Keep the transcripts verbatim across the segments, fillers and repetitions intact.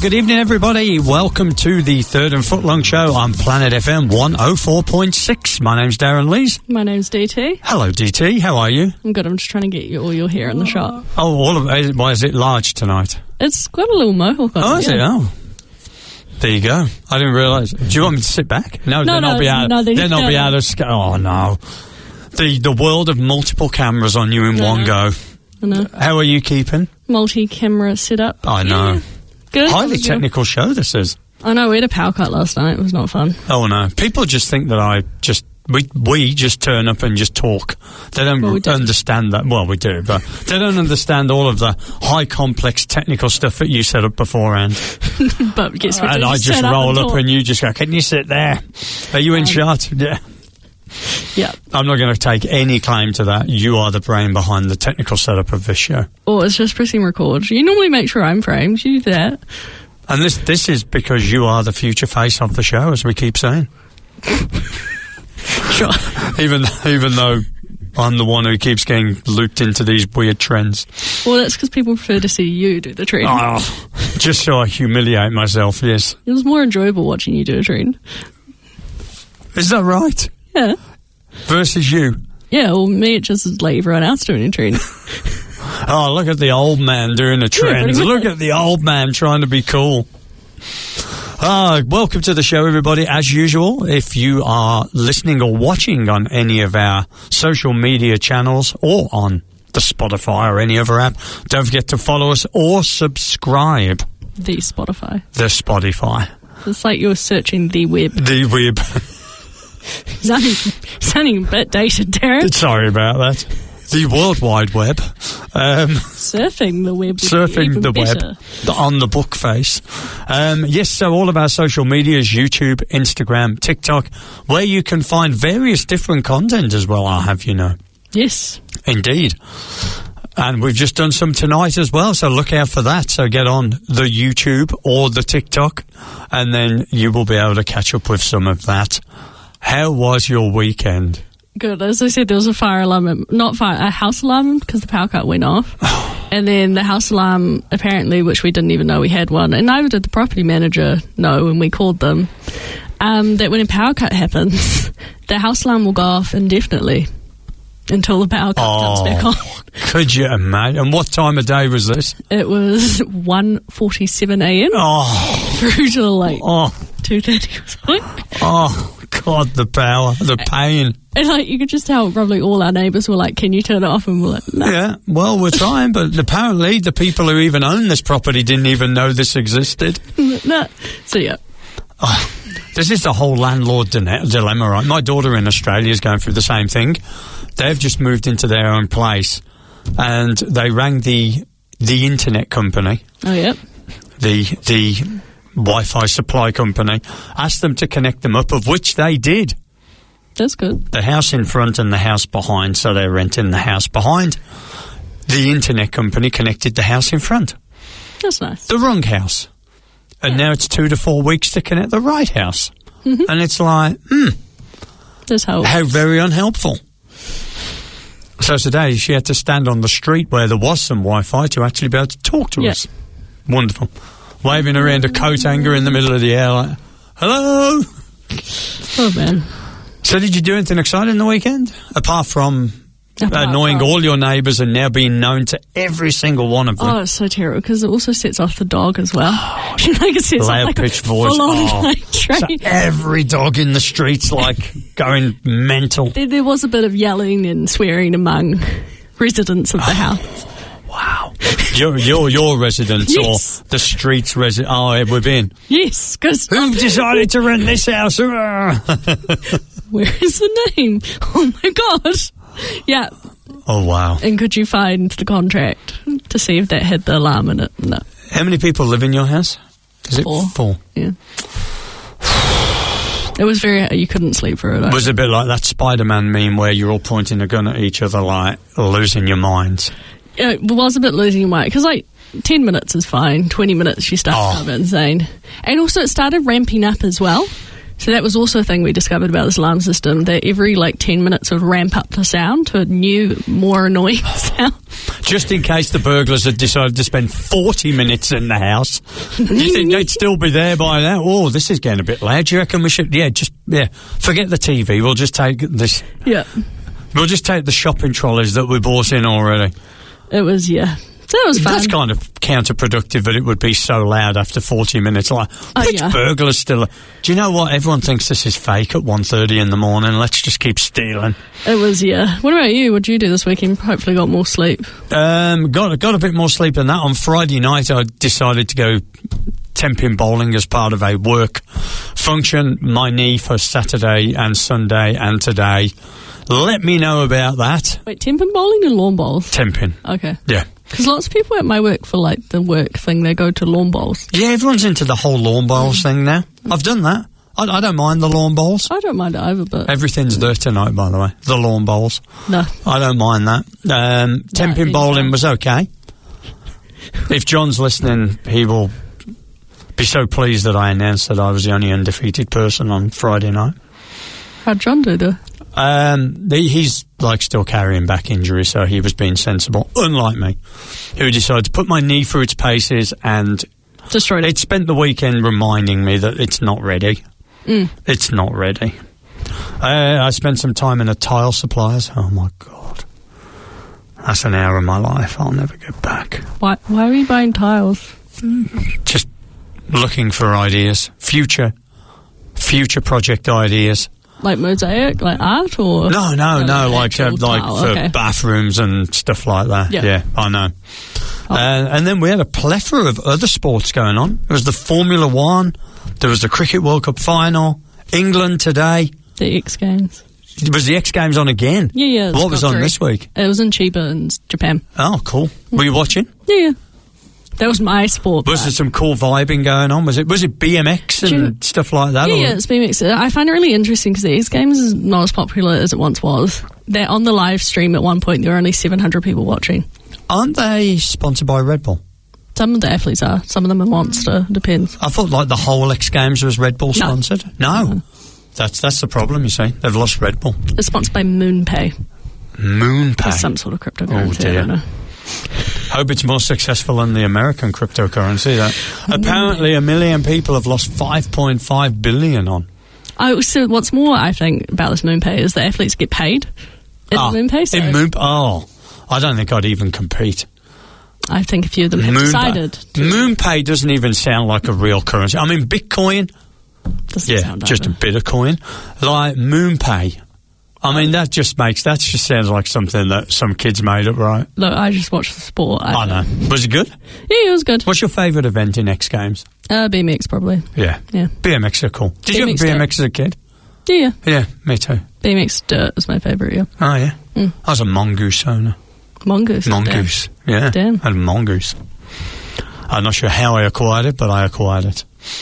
good evening, everybody. Welcome to the Third and Footlong Show on Planet F M one oh four point six. My name's Darren Lees. My name's D T. Hello, D T. How are you? I'm good. I'm just trying to get you all your hair in the shot. Oh, all of it. Why is it large tonight? It's got a little mohawk on it. Oh, is yeah. it? Oh. There you go. I didn't realise. Do you want me to sit back? No, No, they'll no, not be able, no, they- they'll not no, be no. able to... Sc- oh, no. The, the world of multiple cameras on you in No, one no. go. I know. How are you keeping? Multi-camera setup. I know. Yeah. Good. Highly How's your- technical show this is. I know. We had a power cut last night. It was not fun. Oh, no. People just think that I just... We we just turn up and just talk. They don't Well, we do. understand that. Well, we do, but they don't understand all of the high, complex, technical stuff that you set up beforehand. But guess what? And They I just set up roll and up talk. and you just go, can you sit there? Are you in Um, shot? Yeah. Yeah. I'm not going to take any claim to that. You are the brain behind the technical setup of this show. Or it's just pressing record. You normally make sure I'm framed. You do that. And this this is because you are the future face of the show, as we keep saying. Sure. Even even though I'm the one who keeps getting looped into these weird trends. Well, that's because people prefer to see you do the trend. Oh, just so I humiliate myself, yes. It was more enjoyable watching you do a trend. Is that right? Yeah. Versus you. Yeah, well, me, it just is like everyone else doing a trend. Oh, look at the old man doing a trend. pretty much. Look at the old man trying to be cool. Ah, welcome to the show, everybody. As usual, if you are listening or watching on any of our social media channels or on the Spotify or any other app, don't forget to follow us or subscribe. The Spotify. The Spotify. It's like you're searching the web. The web. Sounding, sounding a bit dated, Darren. Sorry about that. The World Wide Web. Um, Surfing the web. would be surfing even the better. web the, on the book face. Um, yes, so all of our social medias, YouTube, Instagram, TikTok, where you can find various different content as well, I'll have you know. Yes. Indeed. And we've just done some tonight as well, so look out for that. So get on the YouTube or the TikTok, and then you will be able to catch up with some of that. How was your weekend? Good. As I said, there was a fire alarm, not fire, a house alarm because the power cut went off. And then the house alarm, apparently, which we didn't even know we had one, and neither did the property manager know when we called them, um, that when a power cut happens, the house alarm will go off indefinitely until the power cut comes back on. Could you imagine? And what time of day was this? It was one forty-seven a.m. Oh, through to like oh, two thirty or something. oh, God, the power, the pain. And like you could just tell probably all our neighbours were like, can you turn it off? And we're like, no. Yeah, well, we're trying, but apparently the people who even own this property didn't even know this existed. no. So yeah. Oh, this is the whole landlord dile- dilemma, right? My daughter in Australia is going through the same thing. They've just moved into their own place, and they rang the the internet company, Oh yeah. the the Wi-Fi supply company, asked them to connect them up, of which they did. That's good. The house in front and the house behind, so they're renting the house behind. The internet company connected the house in front. That's nice. The wrong house. And Yeah. now it's two to four weeks to connect the right house. Mm-hmm. And it's like, hmm, That's how. how very unhelpful. So today she had to stand on the street where there was some Wi-Fi to actually be able to talk to Yeah. us. Wonderful. Waving around a coat hanger in the middle of the air like, hello? Oh man. So did you do anything exciting in the weekend? Apart from Apart annoying from- all your neighbours and now being known to every single one of them. Oh, it's so terrible because it also sets off the dog as well. She like it sets Loud off like pitched a voice. full-on Oh. like So train. every dog in the streets like going mental. There, there was a bit of yelling and swearing among residents of the house. Wow. Your your your residents Yes. or the streets resident? Oh, within. Yes, because Who decided to rent this house? where is the name? Oh my gosh. Yeah. Oh wow. And could you find the contract to see if that had the alarm in it? No. How many people live in your house? Is it Four. four? Yeah. It was very. You couldn't sleep through it. Was it a bit like that Spider-Man meme where you're all pointing a gun at each other, like losing your minds? It was a bit losing your mind because like ten minutes is fine. Twenty minutes you start Oh. to go a bit insane, and also it started ramping up as well. So that was also a thing we discovered about this alarm system, that every like ten minutes it would ramp up the sound to a new, more annoying sound. Just in case the burglars had decided to spend forty minutes in the house. You think they'd still be there by now? Oh, this is getting a bit loud. Do you reckon we should, yeah, just, yeah, forget the T V. We'll just take this. Yeah. We'll just take the shopping trolleys that we bought in already. It was, yeah. So it was fun. That's kind of counterproductive that it would be so loud after forty minutes. Like, Oh, which yeah. burglar's still... Do you know what? Everyone thinks this is fake at one thirty in the morning. Let's just keep stealing. It was, yeah. What about you? What did you do this weekend? Hopefully got more sleep. Um, got, got a bit more sleep than that. On Friday night, I decided to go ten-pin bowling as part of a work function. My knee for Saturday and Sunday and today. Let me know about that. Wait, ten-pin bowling or lawn bowls? ten-pin. Okay. Yeah. Because lots of people at my work, for like the work thing, they go to lawn bowls. Yeah, everyone's into the whole lawn bowls thing now. I've done that. I, I don't mind the lawn bowls. I don't mind it either, but Everything's there tonight, by the way. The lawn bowls. no. I don't mind that. Um, ten-pin No, bowling no. was okay. If John's listening, he will be so pleased that I announced that I was the only undefeated person on Friday night. How'd John do though? Um, the, he's like still carrying back injury, so he was being sensible, unlike me, who decided to put my knee through its paces, and Destroyed it. it spent the weekend reminding me that it's not ready. Mm. It's not ready. Uh, I spent some time in a tile suppliers. Oh my God. That's an hour of my life I'll never get back. Why, why are you buying tiles? Just looking for ideas. Future. Future project ideas. Like mosaic? Like art or? No, no, no, no, like uh, actual like tile, for okay. bathrooms and stuff like that. Yeah. Yeah, I know. Oh. Uh, and then we had a plethora of other sports going on. There was the Formula One. There was the Cricket World Cup final. England today. The X Games. Was the X Games on again? Yeah, yeah. it's What was got on through. this week? It was in Chiba in Japan. Oh, cool. Were you watching? Yeah, yeah. That was my sport. Was but- there some cool vibing going on? Was it was it B M X and Do you- stuff like that? Yeah, or- yeah, it's B M X. I find it really interesting because the X Games is not as popular as it once was. They're on the live stream at one point. There were only seven hundred people watching. Aren't they sponsored by Red Bull? Some of the athletes are. Some of them are Monster. Depends. I thought like the whole X Games was Red Bull No. sponsored. No. That's that's the problem, you see. They've lost Red Bull. It's sponsored by MoonPay. MoonPay. It's some sort of cryptocurrency. Oh, dear. I don't know. Hope it's more successful than the American cryptocurrency. That apparently a million people have lost five point five billion on. Oh, so what's more, I think, about this MoonPay is the athletes get paid in Ah, MoonPay. So in Moon. Oh, I don't think I'd even compete. I think a few of them have Moonpay. decided. To, MoonPay doesn't even sound like a real currency. I mean, Bitcoin. doesn't Yeah, sound just a either. bit of coin. Like MoonPay. I mean, that just makes, that just sounds like something that some kids made up, right? Look, I just watched the sport. I, I know. Was it good? Yeah, it was good. What's your favourite event in X Games? Uh, B M X probably. Yeah. Yeah. B M X are cool. Did you have B M X a B M X as a kid? Yeah, yeah. Yeah, me too. B M X Dirt is my favourite, yeah. Oh, yeah. Mm. I was a mongoose owner. Mongoose. Mongoose. Yeah. Damn. I had a mongoose. I'm not sure how I acquired it, but I acquired it.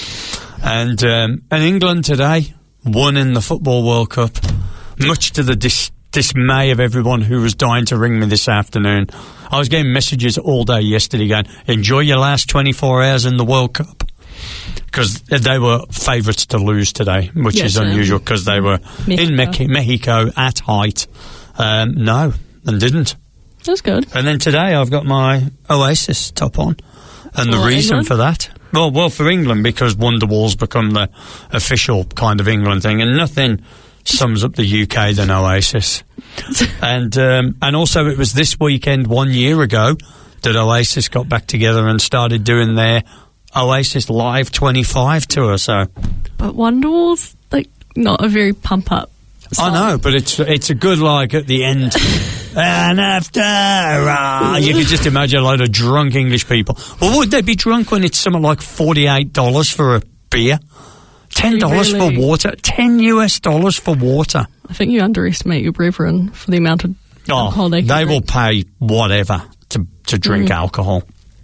And, um, and England today won in the Football World Cup, much to the dis- dismay of everyone who was dying to ring me this afternoon. I was getting messages all day yesterday going, enjoy your last twenty-four hours in the World Cup. Because they were favourites to lose today, which Yes, is um, unusual because they were in Mexico. Mexico, Mexico at height. Um, no, and didn't. That was good. And then today I've got my Oasis top on. And the For reason England? for that? Well, well, for England, because Wonderwall's become the official kind of England thing, and nothing sums up the U K than Oasis. and um, and also it was this weekend one year ago that Oasis got back together and started doing their Oasis Live twenty-five tour, so... But Wonderwall's, like, not a very pump-up song. I know, but it's it's a good, like, at the end... And after, ah, you can just imagine a load of drunk English people. Well, would they be drunk when it's something like forty-eight dollars for a beer? ten dollars Really? for water? ten US dollars for water? I think you underestimate your brethren for the amount of alcohol Oh, they they can will drink. pay whatever to, to drink Mm. alcohol.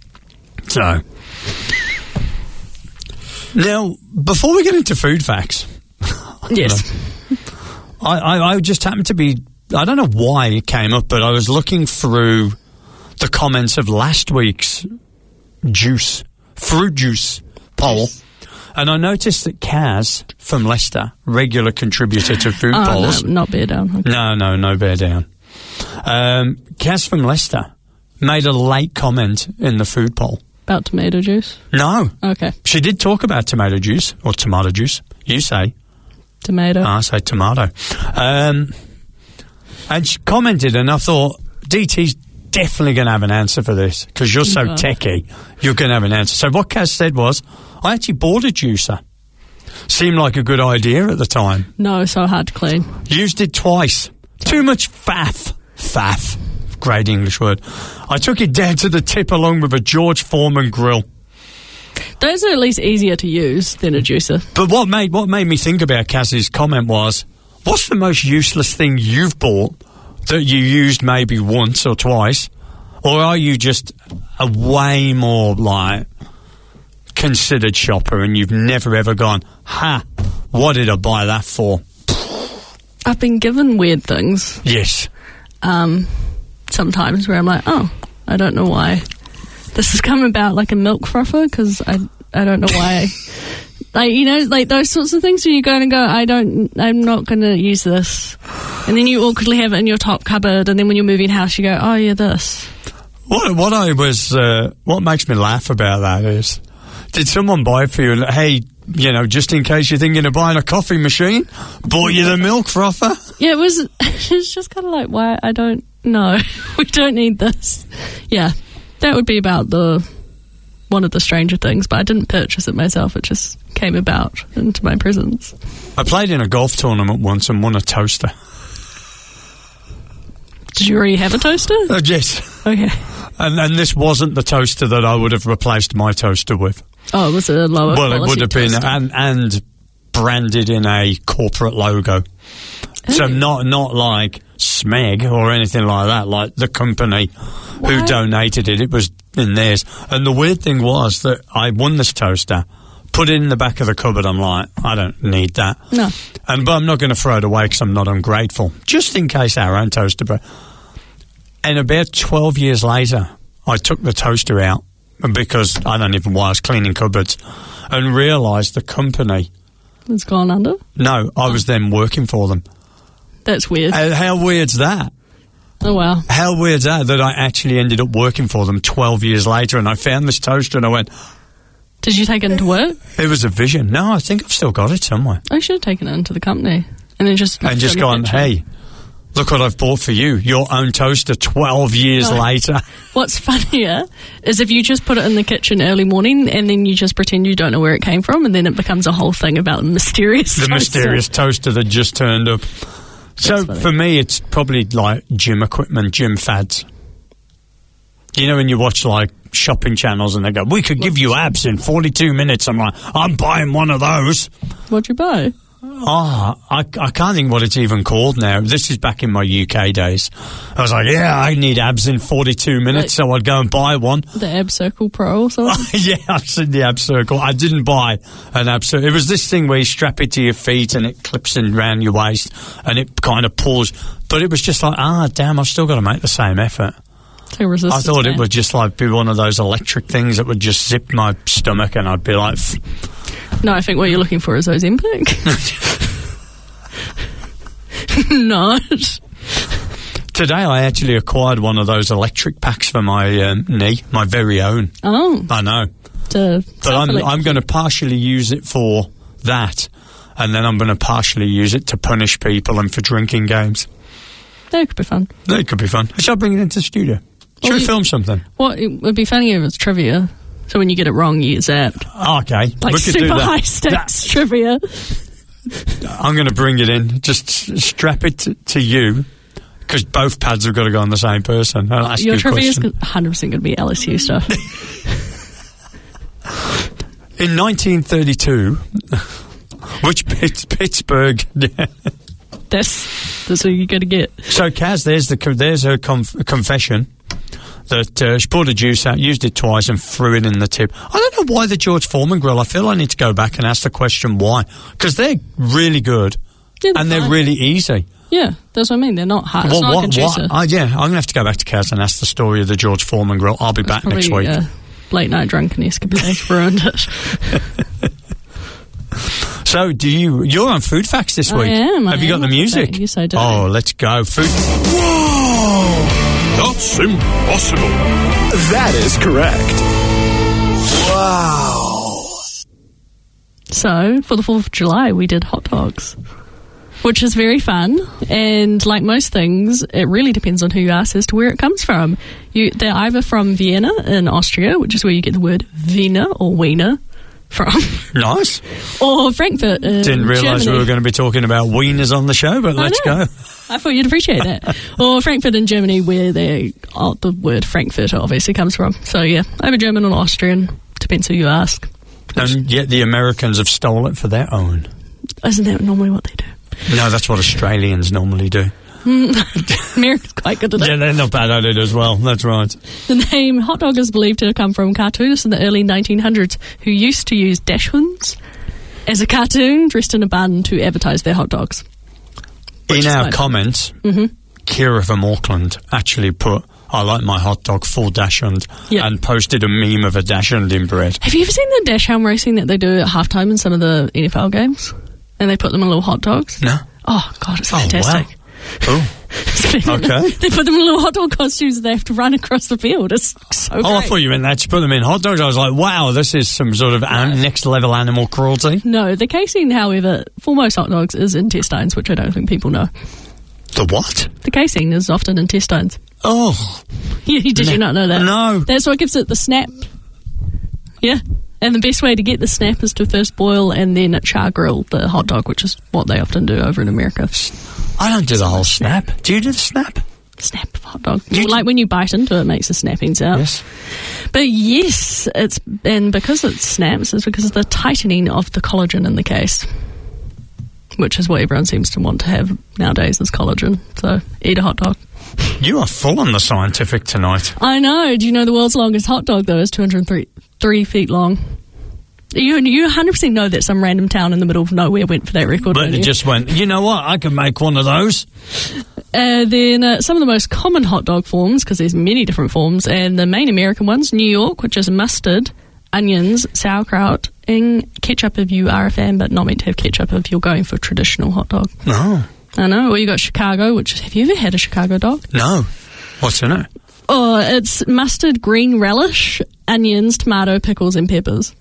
So, now, before we get into food facts, Yes. I, I, I just happened to be, I don't know why it came up, but I was looking through the comments of last week's juice, fruit juice poll, And I noticed that Kaz from Leicester, regular contributor to Food Oh, Polls. no, not bear down. Okay. No, no, no bear down. Um, Kaz from Leicester made a late comment in the food poll. About tomato juice? No. Okay. She did talk about tomato juice, or tomato juice. You say. Tomato. I say tomato. Um, and she commented, and I thought, D T's definitely going to have an answer for this, because you're so Oh. techie, you're going to have an answer. So what Kaz said was, I actually bought a juicer. Seemed like a good idea at the time. No, so hard to clean. Used it twice. Too much faff. Faff. Great English word. I took it down to the tip along with a George Foreman grill. Those are at least easier to use than a juicer. But what made what made me think about Kaz's comment was, what's the most useless thing you've bought that you used maybe once or twice? Or are you just a way more, like, considered shopper and you've never ever gone, ha, what did I buy that for? I've been given weird things. Yes. Um, sometimes where I'm like, oh, I don't know why this has come about, like a milk frother, because I I don't know why. Like, you know, like those sorts of things where you go and go, I don't, I'm not going to use this. And then you awkwardly have it in your top cupboard, and then when you're moving house, you go, oh, yeah, this. What what I was, uh, what makes me laugh about that is, did someone buy it for you? Hey, you know, just in case you're thinking of buying a coffee machine, bought you the milk frother? Yeah, it was, it's just kind of like, why, I don't know. We don't need this. Yeah, that would be about the, one of the Stranger Things, but I didn't purchase it myself. It just came about into my presence. I played in a golf tournament once and won a toaster. Did you already have a toaster? Uh, yes. Okay. And, and this wasn't the toaster that I would have replaced my toaster with. Oh, it was a lower Well, it quality would have been, toaster. and, and branded in a corporate logo. So Oh. not not like Smeg or anything like that, like the company who Why? donated it. It was in theirs. And the weird thing was that I won this toaster, put it in the back of the cupboard. I'm like, I don't need that. No. And but I'm not going to throw it away because I'm not ungrateful, just in case our own toaster. But and about twelve years later, I took the toaster out because I don't even know why I was cleaning cupboards, and realised the company. It's gone under? No, I was then working for them. That's weird. Uh, how weird's that? Oh, wow. How weird's that that I actually ended up working for them twelve years later, and I found this toaster and I went, Did you take it into work? it was a vision. No, I think I've still got it somewhere. I should have taken it into the company. And then just... And just gone, hey, look what I've bought for you. Your own toaster twelve years No. later. What's funnier is if you just put it in the kitchen early morning and then you just pretend you don't know where it came from, and then it becomes a whole thing about the mysterious The toaster. mysterious toaster that just turned up. So funny. for me, it's probably like gym equipment, gym fads. You know, when you watch like shopping channels and they go, we could give you abs in forty-two minutes. I'm like, I'm buying one of those. What'd you buy? Ah, I, I can't think what it's even called now. This is back in my U K days. I was like, yeah, I need abs in forty-two minutes, Like- so I'd go and buy one. The Ab Circle Pro or something? Yeah, I've seen the ab circle. I didn't buy an ab circle. It was this thing where you strap it to your feet and it clips in around your waist and it kind of pulls. But it was just like, ah, damn, I've still got to make the same effort. It's like a resistance I thought it band. would just like be one of those electric things that would just zip my stomach and I'd be like... No, I think what you're looking for is Ozempic. Not. Today I actually acquired one of those electric packs for my um, knee, my very own. Oh. I know. To But I'm, I'm going to partially use it for that, and then I'm going to partially use it to punish people and for drinking games. That could be fun. That could be fun. Shall I bring it into the studio? Should Well, we you- film something? What it would be funny if it's trivia. So when you get it wrong, you get zapped. Oh, okay. Like we could super do that. high stakes trivia. I'm going to bring it in. Just s- strap it to, to you, because both pads have got to go on the same person. I'll ask Your you a trivia is question. one hundred percent going to be L S U stuff. In nineteen thirty-two, which Pitts, Pittsburgh... That's, that's what you're going to get. So, Kaz, there's the co- there's her conf- confession that uh, she poured a juice out, used it twice, and threw it in the tip. I don't know why the George Foreman grill. I feel I need to go back and ask the question why, because they're really good Yeah, and they're fine. really easy. Yeah, that's what I mean. They're not hard. It's Well, not like a what, juicer. what, uh, yeah, I'm going to have to go back to Kaz and ask the story of the George Foreman grill. I'll be back Probably, next week. Uh, late night drunken escapade ruined it. So, do you? You're on Food Facts this week. I am. I Have you am got the on Food music? Facts. Yes, I do. Oh, let's go. Food. Whoa! That's impossible. That is correct. Wow. So, for the fourth of July, we did hot dogs, which is very fun. And like most things, it really depends on who you ask as to where it comes from. You, they're either from Vienna in Austria, which is where you get the word Wiener or Wiener from, Nice. or Frankfurt in Didn't realise we Germany. were going to be talking about wieners on the show, but I let's know. go. I thought you'd appreciate that. Or Frankfurt in Germany, where they, oh, the word Frankfurt obviously comes from. So yeah, either German or Austrian, depends who you ask. And yet the Americans have stole it for their own. Isn't that normally what they do? No, that's what Australians normally do. America's quite good at that. Yeah, they're not bad at it as well. That's right. The name hot dog is believed to come from cartoonists in the early nineteen hundreds who used to use dachshunds as a cartoon dressed in a bun to advertise their hot dogs. In is our fine. comments, Mm-hmm. Kira from Auckland actually put, I like my hot dog full dachshund, Yeah. and posted a meme of a dachshund in bread. Have you ever seen the dachshund racing that they do at halftime in some of the N F L games? And they put them in little hot dogs? No? Oh, God, it's Oh, fantastic. wow. Oh, okay. They put them in little hot dog costumes and they have to run across the field. It's so Oh, I great. thought you meant that. You put them in hot dogs. I was like, wow, this is some sort of an- next level animal cruelty. No, the casing, however, for most hot dogs is intestines, which I don't think people know. The what? The casing is often intestines. Oh, Did you not know that? no. That's what gives it the snap. Yeah. And the best way to get the snap is to first boil and then char grill the hot dog, which is what they often do over in America. I don't do the whole snap. Do you do the snap? Snap of hot dog. You Well, like when you bite into it, it makes a snapping sound. Yes. But yes, it's and because it snaps, it's because of the tightening of the collagen in the case, which is what everyone seems to want to have nowadays is collagen. So eat a hot dog. You are full on the scientific tonight. I know. Do you know the world's longest hot dog, though, is two hundred three three feet long? You you one hundred percent know that some random town in the middle of nowhere went for that record, But don't it you? just went, you know what? I can make one of those. Uh, then uh, some of the most common hot dog forms, because there's many different forms, and the main American ones, New York, which is mustard, onions, sauerkraut, and ketchup if you are a fan, but not meant to have ketchup if you're going for traditional hot dog. No. I know. Or you got Chicago, which have you ever had a Chicago dog? No. What's in it? Oh, it's mustard, green relish, onions, tomato, pickles, and peppers.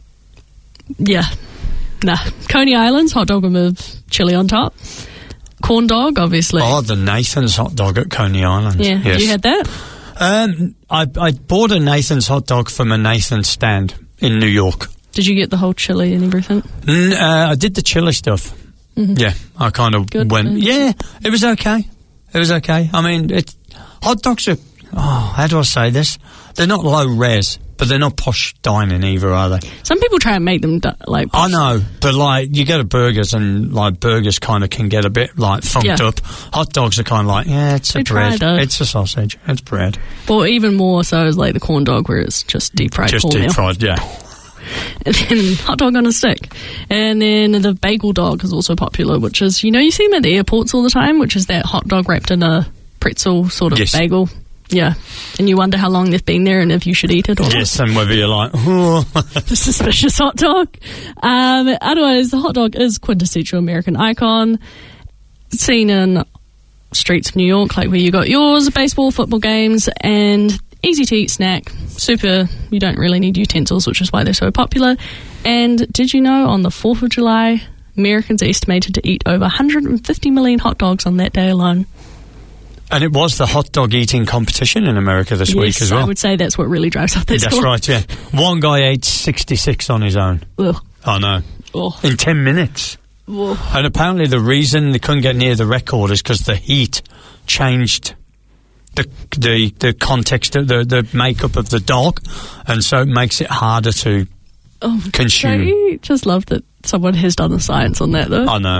Yeah. Nah. Coney Island's hot dog with chili on top. Corn dog, obviously. Oh, the Nathan's hot dog at Coney Island. Yeah. Yes. You had that? Um, I, I bought a Nathan's hot dog from a Nathan's stand in New York. Did you get the whole chili and everything? N- uh, I did the chili stuff. Mm-hmm. Yeah, I kind of Good, went, yeah. yeah, it was okay. It was okay. I mean, it, hot dogs are, oh, how do I say this? They're not low res, but they're not posh dining either, are they? Some people try and make them du- like. I know, but like, you go to burgers and like burgers kind of can get a bit like funked Yeah. up. Hot dogs are kind of like, yeah, it's a They try bread. though. It's a sausage. It's bread. Or even more so is like the corn dog, where it's just deep fried Just cornmeal. deep fried, yeah. And then hot dog on a stick. And then the bagel dog is also popular, which is, you know, you see them at the airports all the time, which is that hot dog wrapped in a pretzel sort of Yes. bagel. Yeah. And you wonder how long they've been there and if you should eat it or Yes, and whether you're like, oh. not. The suspicious hot dog. Um, otherwise, the hot dog is quintessential American icon. Seen in streets of New York, like where you got yours, baseball, football games, and easy to eat snack. Super, you don't really need utensils, which is why they're so popular. And did you know on the fourth of July, Americans are estimated to eat over one hundred fifty million hot dogs on that day alone? And it was the hot dog eating competition in America this week Yes, as well. I would say that's what really drives up that That's score. right, yeah. One guy ate sixty-six on his own. Ugh. I know. Oh. In ten minutes. Ugh. And apparently the reason they couldn't get near the record is because the heat changed the the the context of the, the makeup of the dog, and so it makes it harder to Oh, consume. don't you just love that someone has done the science on that, though? I know.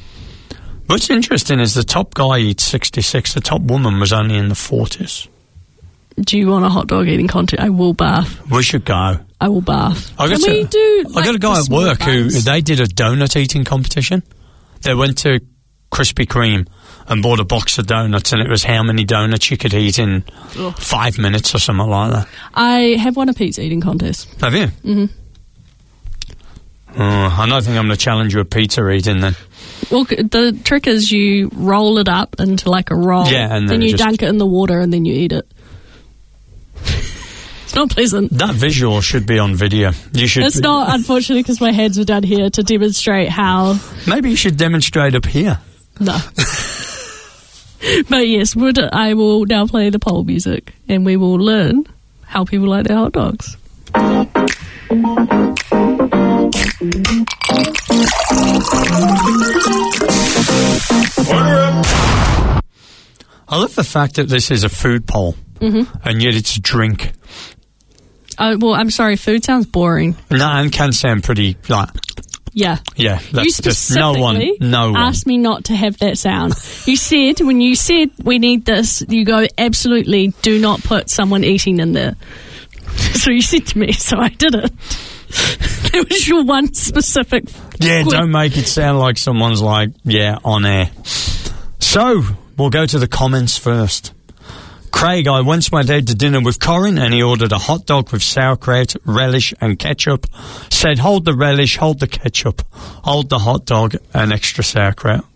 What's interesting is the top guy eats sixty-six, the top woman was only in the forties. Do you want a hot dog eating contest? I will bath. We should go. I will bath. I Can got we to- do? I like, got a the guy at small work who buns? they did a donut eating competition. They went to Krispy Kreme and bought a box of donuts, and it was how many donuts you could eat in Ugh. five minutes or something like that. I have won a pizza eating contest. Have you? Mm-hmm. Oh, I don't think I'm going to challenge you a pizza eating then. Well, the trick is you roll it up into like a roll. Yeah, and then then you just- dunk it in the water and then you eat it. It's not pleasant. That visual should be on video. You should. It's not, unfortunately, because my hands are down here to demonstrate how. Maybe you should demonstrate up here. No. But yes, would I will now play the poll music and we will learn how people like their hot dogs. I love the fact that this is a food poll, mm-hmm. and yet it's a drink. Oh, well, I'm sorry, food sounds boring. No, and can sound pretty like. Yeah. Yeah, You that's just no specifically one. No one. asked me not to have that sound. You said, when you said we need this, you go, absolutely do not put someone eating in there. So you said to me, so I did it. That was your one specific... Yeah, qu- don't make it sound like someone's like, yeah, on air. So, we'll go to the comments first. Craig, I once went out to dinner with Corin and he ordered a hot dog with sauerkraut, relish and ketchup. Said, hold the relish, hold the ketchup, hold the hot dog and extra sauerkraut.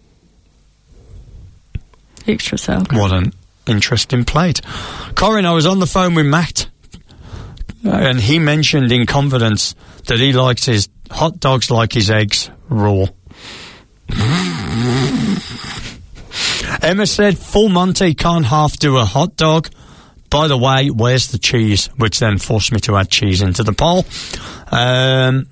Extra sauerkraut. What an interesting plate. Corin, I was on the phone with Matt and he mentioned in confidence that he likes his hot dogs like his eggs raw. Emma said, full Monty, can't half do a hot dog. By the way, where's the cheese? Which then forced me to add cheese into the poll. Um,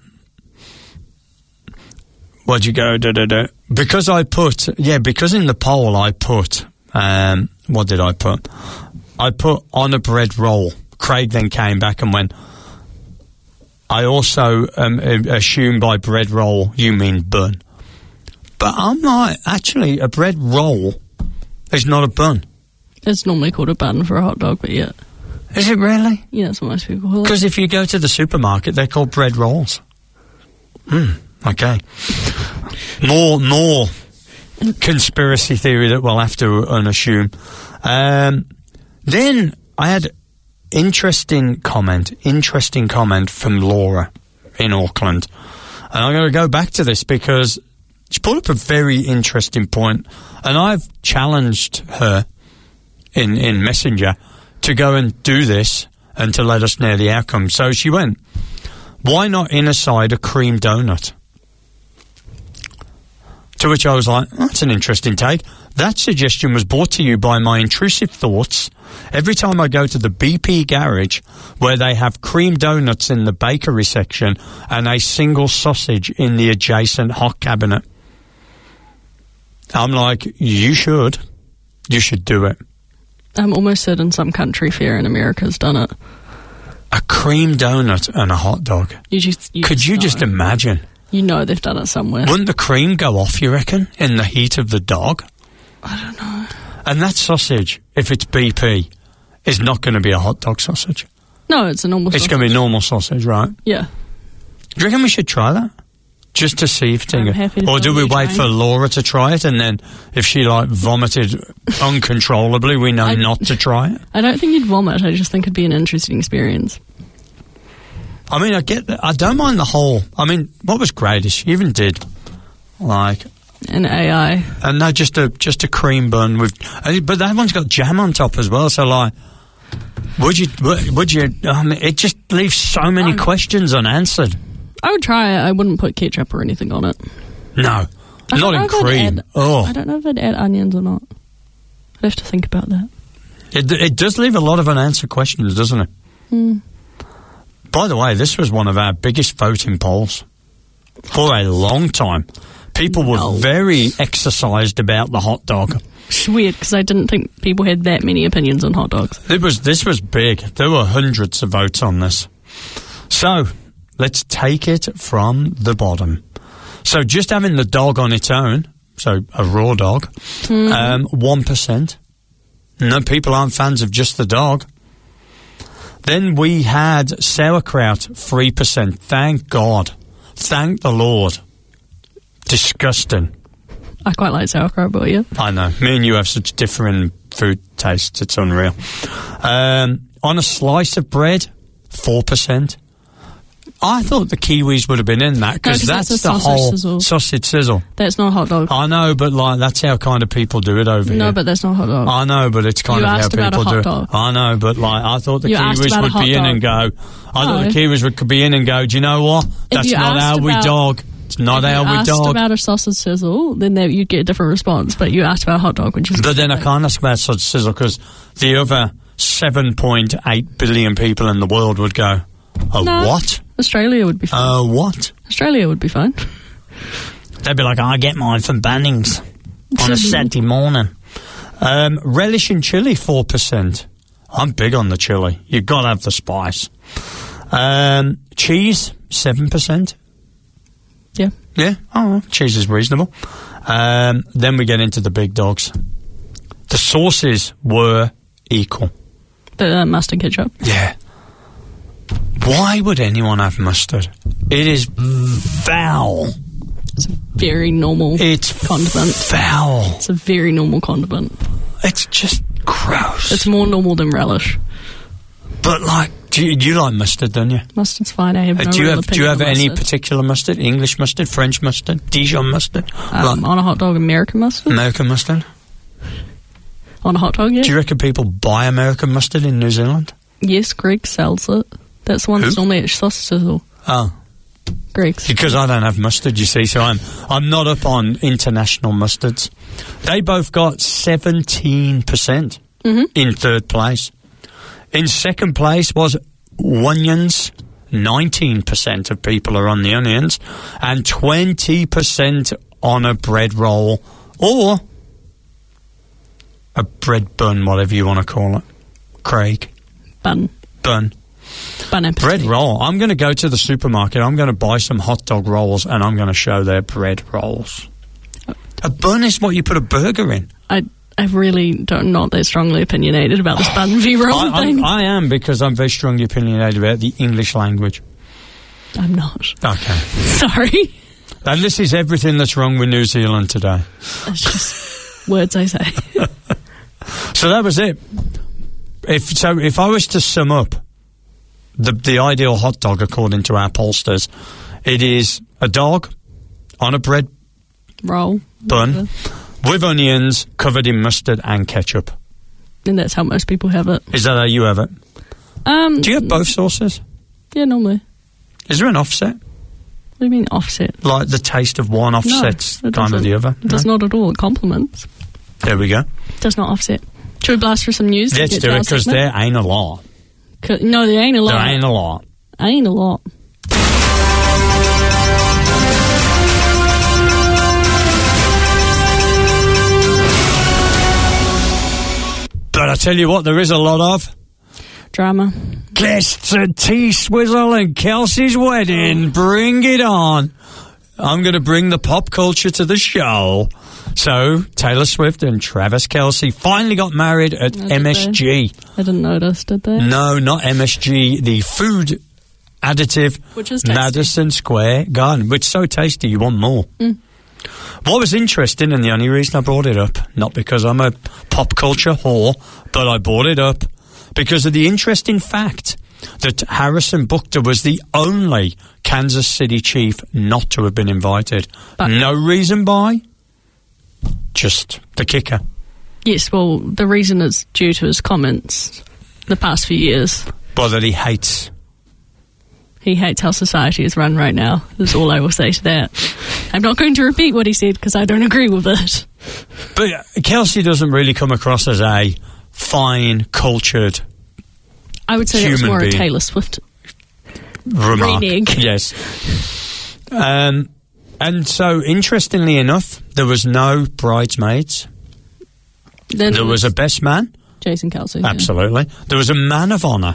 where'd you go? Da, da, da. Because I put, yeah, because in the poll I put, um, what did I put? I put on a bread roll. Craig then came back and went, I also um, assume by bread roll you mean bun. But I'm like, actually, a bread roll is not a bun. It's normally called a bun for a hot dog, but yeah. Is it really? Yeah, that's what most people call it. Because if you go to the supermarket, they're called bread rolls. Hmm, okay. More, more conspiracy theory that we'll have to unassume. Um, then I had interesting comment, interesting comment from Laura in Auckland. And I'm going to go back to this because she put up a very interesting point, and I've challenged her in, in Messenger to go and do this and to let us know the outcome. So she went, why not in a side a cream donut? To which I was like, oh, that's an interesting take. That suggestion was brought to you by my intrusive thoughts every time I go to the B P garage where they have cream donuts in the bakery section and a single sausage in the adjacent hot cabinet. I'm like, you should. You should do it. I'm almost certain some country fair in America has done it. A cream donut and a hot dog. You just, you Could just you know. just imagine? You know they've done it somewhere. Wouldn't the cream go off, you reckon, in the heat of the dog? I don't know. And that sausage, if it's B P, is not going to be a hot dog sausage. No, it's a normal It's sausage. going to be normal sausage, right? Yeah. Do you reckon we should try that? Just to see if it's I'm good. happy to Or do follow we you wait trying. for Laura to try it, and then if she, like, vomited uncontrollably, we know I- not to try it? I don't think you'd vomit. I just think it'd be an interesting experience. I mean, I get that. I don't mind the whole... I mean, what was great is she even did, like... An A I. And no, just a just a cream bun with... But that one's got jam on top as well, so, like... Would you... Would would you... I mean, it just leaves so many Um, questions unanswered. I would try it. I wouldn't put ketchup or anything on it. No. I don't Not know in if I'd cream. add- Oh. I don't know if I'd add onions or not. I'd have to think about that. It, it does leave a lot of unanswered questions, doesn't it? Hmm. By the way, this was one of our biggest voting polls for a long time. People No. were very exercised about the hot dog. It's weird because I didn't think people had that many opinions on hot dogs. It was this was big. There were hundreds of votes on this. So let's take it from the bottom. So just having the dog on its own, so a raw dog, Mm. um, one percent. No, people aren't fans of just the dog. Then we had sauerkraut, three percent. Thank God. Thank the Lord. Disgusting. I quite like sauerkraut, but yeah. I know. Me and you have such different food tastes. It's unreal. Um, on a slice of bread, four percent. I thought the Kiwis would have been in that because 'cause that's that's a the sausage whole sizzle. sausage sizzle. That's not a hot dog. I know, but like that's how kind of people do it over no, here. but that's not a hot dog. I know, but it's kind You of how asked about a people hot do it. dog. I know, but like I thought the You asked Kiwis about a would hot be in dog. and go. I thought No. the Kiwis would be in and go. Do you know what? That's you not asked how we about- dog. It's not if how you we asked dog. about a sausage sizzle, then there, you'd get a different response. But you asked about a hot dog, which is But then I can't ask about sausage sizzle because the other seven point eight billion people in the world would go, a No. what? Australia would be fine. A what? Australia would be fine. They'd be like, I get mine from Bunnings on a Saturday morning. Um, relish and chili, four percent. I'm big on the chili. You've got to have the spice. Um, cheese, seven percent. Yeah. Yeah, oh, well, cheese is reasonable. Um, then we get into the big dogs. The sauces were equal. The uh, mustard ketchup. Yeah. Why would anyone have mustard? It is foul. It's a very normal It's condiment. foul. It's a very normal condiment. It's just gross. It's more normal than relish. But like, do you, you like mustard, don't you? Mustard's fine. I have Uh, no do you real have do you opinion have on any mustard. particular mustard? English mustard, French mustard, Dijon mustard, Um, like on a hot dog, American mustard? American mustard? On a hot dog, yeah. Do you reckon people buy American mustard in New Zealand? Yes, Greg sells it. That's the one that's Who? normally at sausage sizzle. Oh, Greg's. because I don't have mustard, you see, so I'm I'm not up on international mustards. They both got seventeen percent Mhm. in third place. In second place was onions. nineteen percent of people are on the onions, and twenty percent on a bread roll or a bread bun, whatever you want to call it. Craig, Bun. bun. Bun appetit. Bread roll. I'm going to go to the supermarket. I'm going to buy some hot dog rolls, and I'm going to show their bread rolls. A bun is what you put a burger in. I I really don't not that strongly opinionated about this bun v roll I, thing. I'm, I am because I'm very strongly opinionated about the English language. I'm not. Okay. Sorry. And this is everything that's wrong with New Zealand today. It's just words I say. So that was it. If so, if I was to sum up the the ideal hot dog according to our pollsters, it is a dog on a bread Roll. bun with onions covered in mustard and ketchup. And that's how most people have it. Is that how you have it? Um, Do you have both sauces? Yeah, normally. Is there an offset? What do you mean offset? Like the taste of one offsets no, it kind of doesn't. the other? It does No? not at all. It complements. There we go. It does not offset. Should we blast for some news? Let's Get do to it our because segment? there ain't a lot. 'Cause- No, there ain't a lot. There ain't a lot. Ain't a lot. But I tell you what, there is a lot of. Drama. Guests at T-Swizzle and Kelsey's wedding. Bring it on. I'm going to bring the pop culture to the show. So, Taylor Swift and Travis Kelce finally got married at did M S G. I didn't notice, did they? No, not M S G, the food additive Which is tasty. Madison Square Garden, which is so tasty you want more. Mm. What was interesting, and the only reason I brought it up, not because I'm a pop culture whore, but I brought it up because of the interesting fact that Harrison Butker was the only Kansas City Chief not to have been invited. But- no reason why, just the kicker. Yes, well, the reason is due to his comments the past few years. Well, that he hates. He hates how society is run right now, is all I will say to that. I'm not going to repeat what he said because I don't agree with it. But Kelsey doesn't really come across as a fine, cultured I would say that was Human more being. a Taylor Swift. remark. Renege. Yes. Um, and so, interestingly enough, there was no bridesmaids. Then There was a best man. Jason Kelce. yeah. Absolutely. There was a man of honour.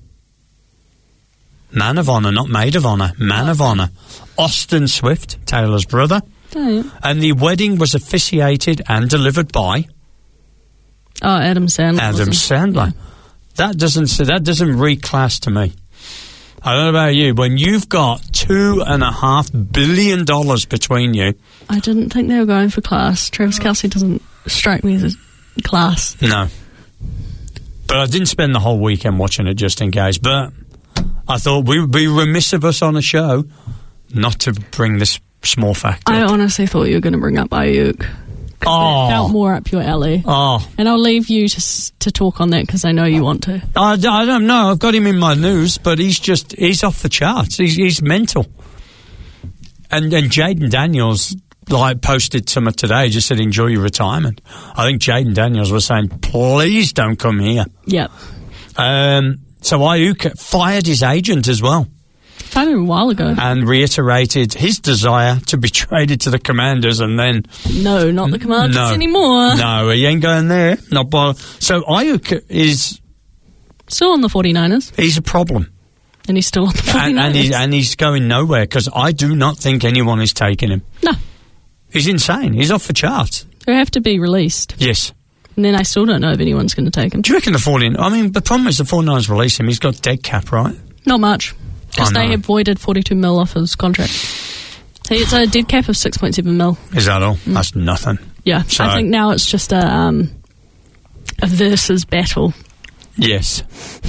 Man of honour, not maid of honour. Man of honour. Austin Swift, Taylor's brother. Oh, yeah. And the wedding was officiated and delivered by Oh, Adam Sandler. Adam wasn't- Sandler. That doesn't that doesn't reclass to me. I don't know about you. When you've got two and a half billion dollars between you, I didn't think they were going for class. Travis Kelce doesn't strike me as a class. no. But I didn't spend the whole weekend watching it just in case. But I thought we would be remiss of us on a show not to bring this small fact I up. honestly thought you were going to bring up Ayuk. Oh. That felt more up your alley. Oh. And I'll leave you to s- to talk on that because I know you want to. I, I don't know. I've got him in my news, but he's just, he's off the charts. He's, he's mental. And, and Jaden Daniels, like, posted something today, just said, enjoy your retirement. I think Jaden Daniels was saying, please don't come here. Yep. Um, so Ayuk fired his agent as well. Found it a while ago. And reiterated his desire to be traded to the Commanders, and then No, not the Commanders no, anymore. no, he ain't going there. Not by, so Ayuk is Still on the 49ers. he's a problem, And he's still on the 49ers. and, and he's and he's going nowhere because I do not think anyone is taking him. No. He's insane. He's off the charts. They have to be released. Yes. And then I still don't know if anyone's going to take him. Do you reckon the 49ers? I mean, the problem is the 49ers release him. He's got dead cap, right? Not much. Because I they know. have voided forty-two mil off his contract. It's a dead cap of six point seven mil. Is that all? That's nothing. Yeah. So- I think now it's just a, um, a versus battle. Yes.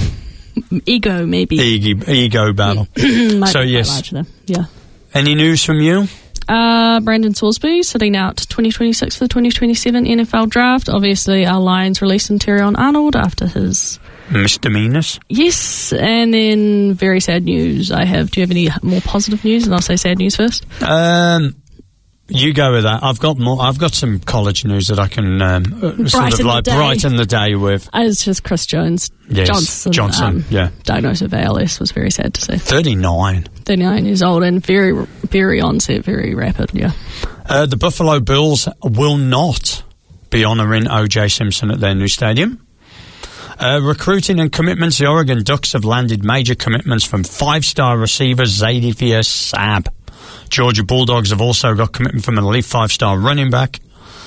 Ego, maybe. Ego, ego battle. Might So, be quite yes. large there. Yeah. Any news from you? Uh, Brandon Salisbury sitting out twenty twenty-six for the twenty twenty-seven N F L draft. Obviously, our Lions releasing Terrion Arnold after his... Misdemeanors? Yes, and then very sad news I have. Do you have any more positive news? And I'll say sad news first. Um, you go with that. I've got more. I've got some college news that I can um, uh, sort of Brighten the like day. brighten the day with. Uh, It's just Chris Jones. Yes, Johnson. Johnson, um, yeah. Diagnosed with A L S was very sad to see. thirty-nine. thirty-nine years old and very, very onset, very rapid, yeah. Uh, the Buffalo Bills will not be honouring O J Simpson at their new stadium. Uh, recruiting and commitments. The Oregon Ducks have landed major commitments from five-star receiver Xavier Saab. Georgia Bulldogs have also got commitment from an elite five-star running back.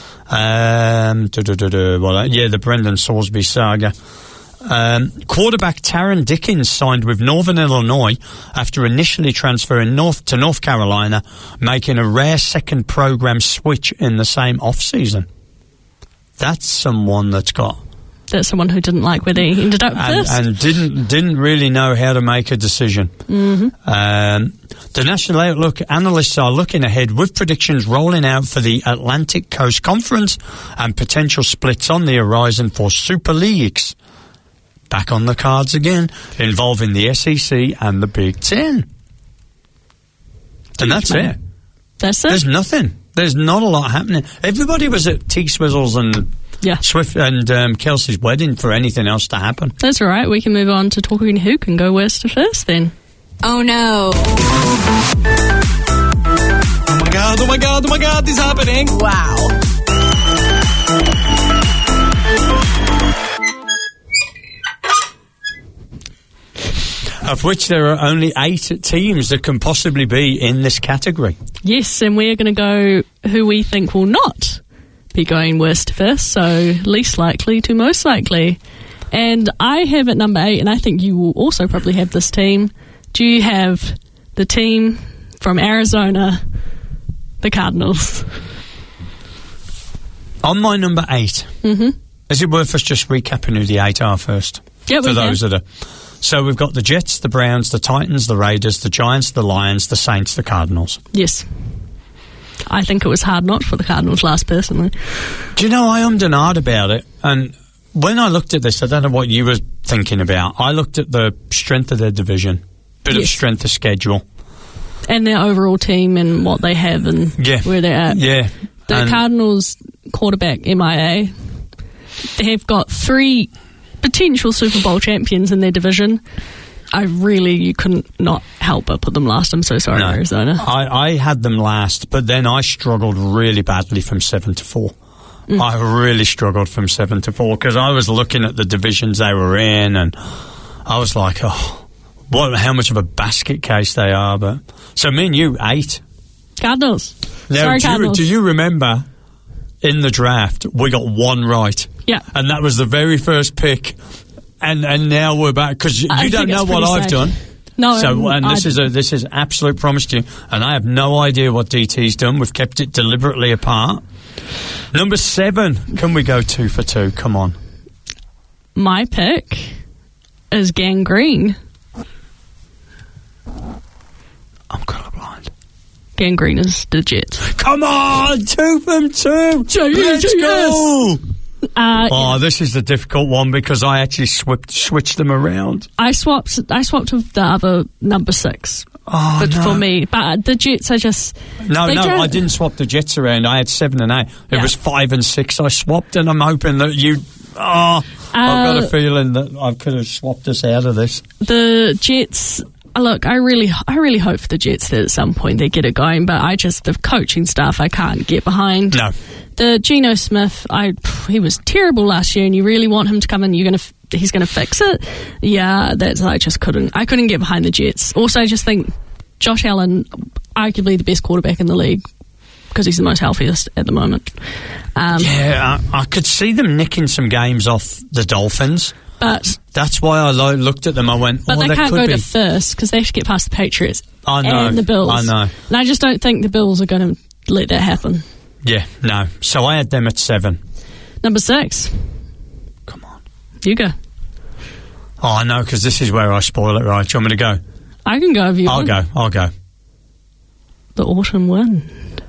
Um, duh, duh, duh, duh, well, uh, yeah, the Brendan Salisbury saga. Um, quarterback Taron Dickens signed with Northern Illinois after initially transferring north to North Carolina, making a rare second program switch in the same off-season. That's someone that's got... That's someone who didn't like where they ended up And, first. and didn't didn't really know how to make a decision. Mm-hmm. Um, the National Outlook analysts are looking ahead with predictions rolling out for the Atlantic Coast Conference and potential splits on the horizon for Super Leagues. Back on the cards again, involving the S E C and the Big Ten. And that's it. That's it. There's nothing. There's not a lot happening. Everybody was at T-Swizzles and Yeah. Swift and um, Kelsey's wedding for anything else to happen. That's all right. We can move on to talking who can go worst to first then. Oh no. Oh my god, oh my god, oh my god, this is happening. Wow. Of which there are only eight teams that can possibly be in this category. Yes, and we're going to go who we think will not be going worst to first, so least likely to most likely. And I have at number eight, and I think you will also probably have this team. Do you have the team from Arizona, the Cardinals? On my number eight, mm-hmm. is it worth us just recapping who the eight are first? Yeah, For we those can. that are... So we've got the Jets, the Browns, the Titans, the Raiders, the Giants, the Lions, the Saints, the Cardinals. Yes. I think it was hard not for the Cardinals last, personally. Do you know, I ummed and ahed about it, and when I looked at this, I don't know what you were thinking about. I looked at the strength of their division, bit of Yes. strength of schedule. And their overall team and what they have and Yeah. where they're at. Yeah. The And- Cardinals quarterback, M I A, they've got three potential Super Bowl champions in their division. I really, you couldn't not help but put them last. I'm so sorry, No. Arizona. I, I had them last, but then I struggled really badly from seven to four. Mm. I really struggled from seven to four because I was looking at the divisions they were in, and I was like, oh, what? How much of a basket case they are. But so me and you, eight. Cardinals. Now, sorry, do, you, Cardinals. do you remember in the draft we got one right? Yeah. And that was the very first pick. And and now we're back because you I don't think know it's what pretty I've safe. done. No, So um, and this I- is a this is absolute promise to you, and I have no idea what D T's done. We've kept it deliberately apart. Number seven, can we go two for two? Come on. my pick is Gangrene. I'm colourblind. Gangrene is the Jets. Come on, two from two. Let's go. Uh, oh, this is the difficult one because I actually switched switched them around. I swapped. I swapped with the other number six. Oh, but no. for me, but the Jets are just no, no. just, I didn't swap the Jets around. I had seven and eight. It yeah. was five and six. I swapped, and I'm hoping that you. Oh, uh, I've got a feeling that I could have swapped us out of this. The Jets. Look, I really, I really hope for the Jets that at some point they get it going. But I just the coaching staff I can't get behind. No. The Geno Smith, I he was terrible last year, and you really want him to come in. You're gonna, he's gonna fix it. Yeah, that's I just couldn't. I couldn't get behind the Jets. Also, I just think Josh Allen, arguably the best quarterback in the league, because he's the most healthiest at the moment. Um, yeah, I, I could see them nicking some games off the Dolphins. But that's why I lo- looked at them. I went, but oh, they that can't could go be. to first because they have to get past the Patriots I know, and the Bills. I know. And I just don't think the Bills are going to let that happen. Yeah, no. So I had them at seven. Number six. Come on. You go. Oh, I know, because this is where I spoil it, right? Do you want me to go? I can go if you I'll want. go, I'll go. The autumn wind.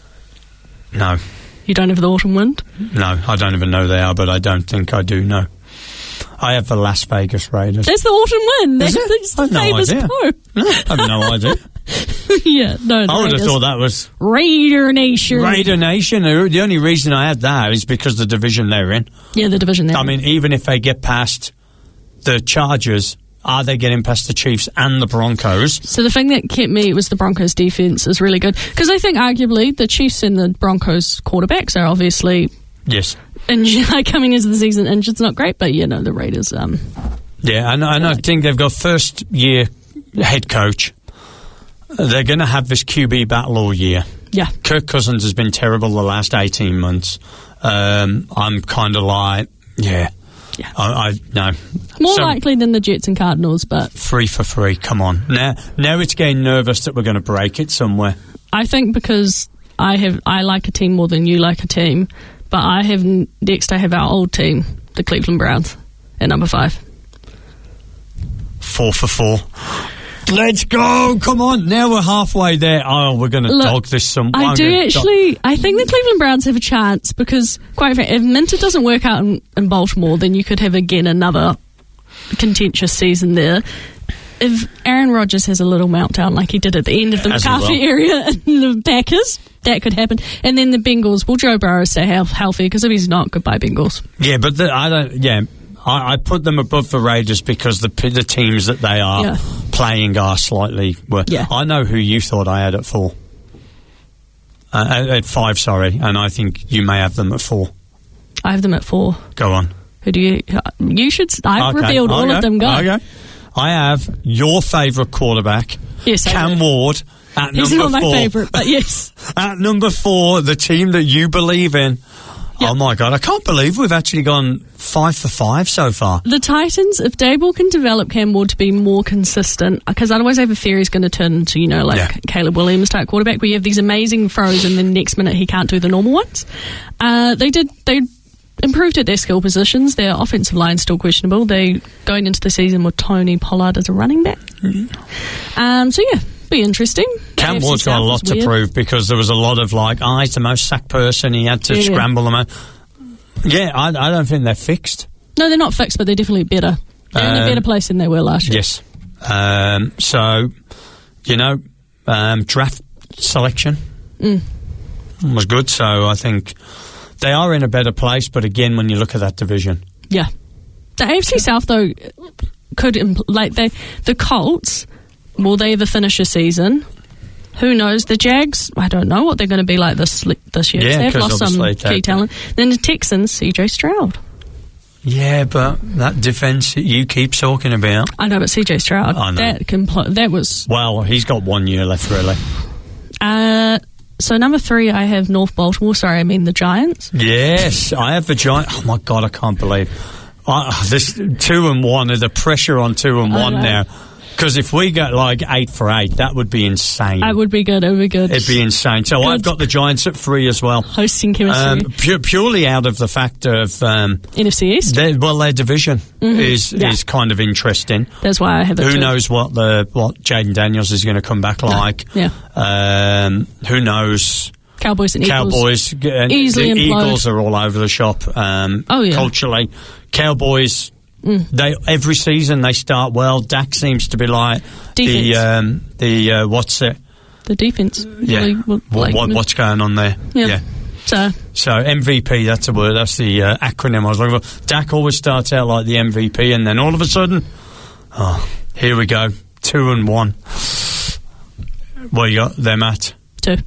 No. You don't have the autumn wind? No, I don't even know they are, but I don't think I do know. I have the Las Vegas Raiders. That's the autumn wind. Is That's, it? that's I the had no famous idea. quote. No, I have no idea. Yeah, no, the I would have Raiders. thought that was Raider Nation. Raider Nation. The only reason I had that is because the division they're in. Yeah, the division there. I mean, even if they get past the Chargers, are they getting past the Chiefs and the Broncos? So the thing that kept me was the Broncos' defense is really good. Because I think arguably the Chiefs and the Broncos quarterbacks are obviously Yes. injured, like coming into the season injured. It's not great, but you know, the Raiders... Um, Yeah, and, and I think they've got first year head coach. They're going to have this Q B battle all year. yeah. Kirk Cousins has been terrible the last eighteen months. Um, I'm kind of like, yeah. Yeah. I, I no. More So, likely than the Jets and Cardinals, but Three for three, come on. Now, now it's getting nervous that we're going to break it somewhere. I think because I have I like a team more than you like a team, but I have next I have our old team, the Cleveland Browns, at number five. Four for four. Let's go! Come on, now we're halfway there. Oh, we're going to Look, dog this some. I I'm do gonna actually. Do- I think the Cleveland Browns have a chance because, quite frankly, if Minter doesn't work out in, in Baltimore, then you could have again another contentious season there. If Aaron Rodgers has a little meltdown like he did at the end of the As he McCarthy will. area and the Packers, that could happen. And then the Bengals, will Joe Burrow stay health- healthy? Because if he's not, goodbye Bengals. Yeah, but the, I don't. Yeah, I, I put them above the Raiders because the the teams that they are Yeah. playing are slightly. Well, Yeah. I know who you thought I had at four. Uh, at, at five, sorry, and I think you may have them at four. I have them at four. Go on. Who do you? You should. I've Okay, revealed all okay, of them. Go. Okay. I have your favourite quarterback, Yes, I Cam do. Ward, at He's number not my four. favourite, but yes. At number four, the team that you believe in. Yep. Oh my God, I can't believe we've actually gone five for five so far. The Titans, if Dable can develop Cam Ward to be more consistent, because otherwise I have a fear he's going to turn into, you know, like Yeah. Caleb Williams type quarterback, where you have these amazing throws and then next minute he can't do the normal ones. Uh, they did, they improved at their skill positions. Their offensive line's still questionable. They going into the season with Tony Pollard as a running back. Mm-hmm. Um, so yeah, be interesting. The Cam A F C Ward's got a South lot is to weird. prove because there was a lot of like, oh, he's the most sacked person. He had to Yeah, yeah. scramble them out. Yeah, I, I don't think they're fixed. No, they're not fixed, but they're definitely better. They're in a Um, better place than they were last year. Yes. Um, so, you know, um, draft selection Mm. was good. So I think they are in a better place. But again, when you look at that division, Yeah. The A F C South, though, could, impl- like, they, the Colts, will they ever finish a season? Who knows? The Jags, I don't know what they're going to be like this this year. Yeah, They've 'cause lost some obviously key they- talent. Then the Texans, C J Stroud. yeah, but that defense that you keep talking about, I know, but C J Stroud, I know. that compl- that was... well, he's got one year left, really. Uh, so number three, I have North Baltimore. Sorry, I mean the Giants. Yes, I have the Giant. Oh my God, I can't believe I, this two and one. The pressure on two and I one know. now. Because if we get like eight for eight, that would be insane. That would be good. It would be good. It'd be insane. So Good. I've got the Giants at three as well. Hosting chemistry. Um, pu- purely out of the fact of um, N F C East. their, well, their division is Yeah. is kind of interesting. That's why I have it. Who too. knows what the what Jaden Daniels is going to come back like? Yeah. Um, who knows? Cowboys and Eagles. Cowboys, uh, Easily the implode. Eagles are all over the shop. Um, Oh, yeah. Culturally, Cowboys. They every season they start well. Dak seems to be like the Defense. um, the uh, what's it? The defense. Yeah, Really, what, like, what what's going on there? Yeah. So, So M V P, that's the word. That's the uh, acronym I was looking for. Dak always starts out like the M V P, and then all of a sudden, oh, here we go, two and one. What you got there, Matt? two.